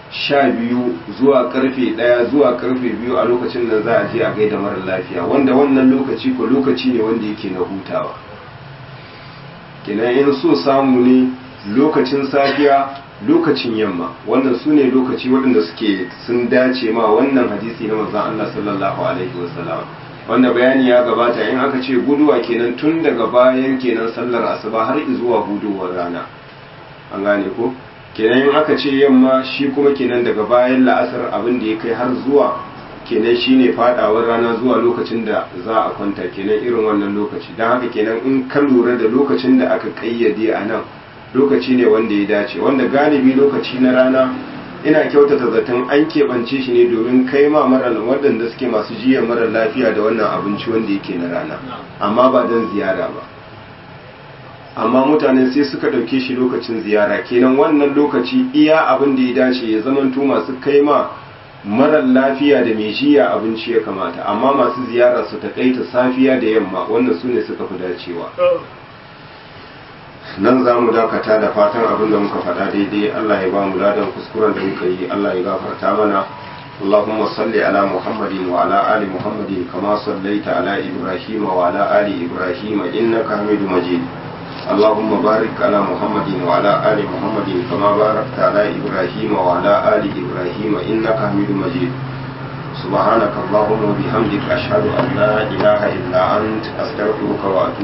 12 zuwa karfe 1 zuwa karfe 2 a lokacin nan za a je a gaida marar lafiya wanda wannan lokaci ko lokaci ne wanda yake na hutawa kenan in so samu ne lokacin safiya lokacin yamma wannan su ne lokaci waɗanda suke sun dace ma wannan hadisi na manzon Allah sallallahu alaihi wasallam wanda bayani ya gabata in aka ce guduwa kenan tun daga bayan kenan sallar asuba har zuwa gudowar rana an gane ko kenan in aka ce yamma shi kuma kenan daga bayan la'asar abin da ya kai har zuwa kenan shine fadawar rana zuwa lokacin da za a kwanta kenan irin wannan lokaci don haka kenan in ka lura da lokacin da aka kayyade a nan lokaci ne wanda ya dace wanda galibi lokaci na rana ina kyautata zaton an keɓance shi ne domin kai ma mara waɗanda suke masu jiya mara lafiya da wannan abinci wanda yake na rana amma ba don ziyara ba amma mutane sai suka ɗauke shi lokacin ziyara kenan wannan lokaci iya abin da ya dace ya zamanto masu kai ma mara lafiya da mai jiya abinci ya kamata amma masu ziyara su taƙaita safiya da yamma wannan su ne suka fi dacewa nan za mu dakata da fatan abin da muka faɗa daidai Allah ya ba mu ladan kuskuren da muka yi Allah ya gafarta mana Allahumma salli ala Muhammadin wa ala ali Muhammadin kama sallaita ala Ibrahim wa ala ali Ibrahim innaka Hamidum Majid اللهم بارك على محمد وعلى آل محمد كما باركت على إبراهيم وعلى آل إبراهيم إنك حميد مجيد سبحانك اللهم وبحمدك أشهد أن لا إله إلا أنت أستغفرك وأتوب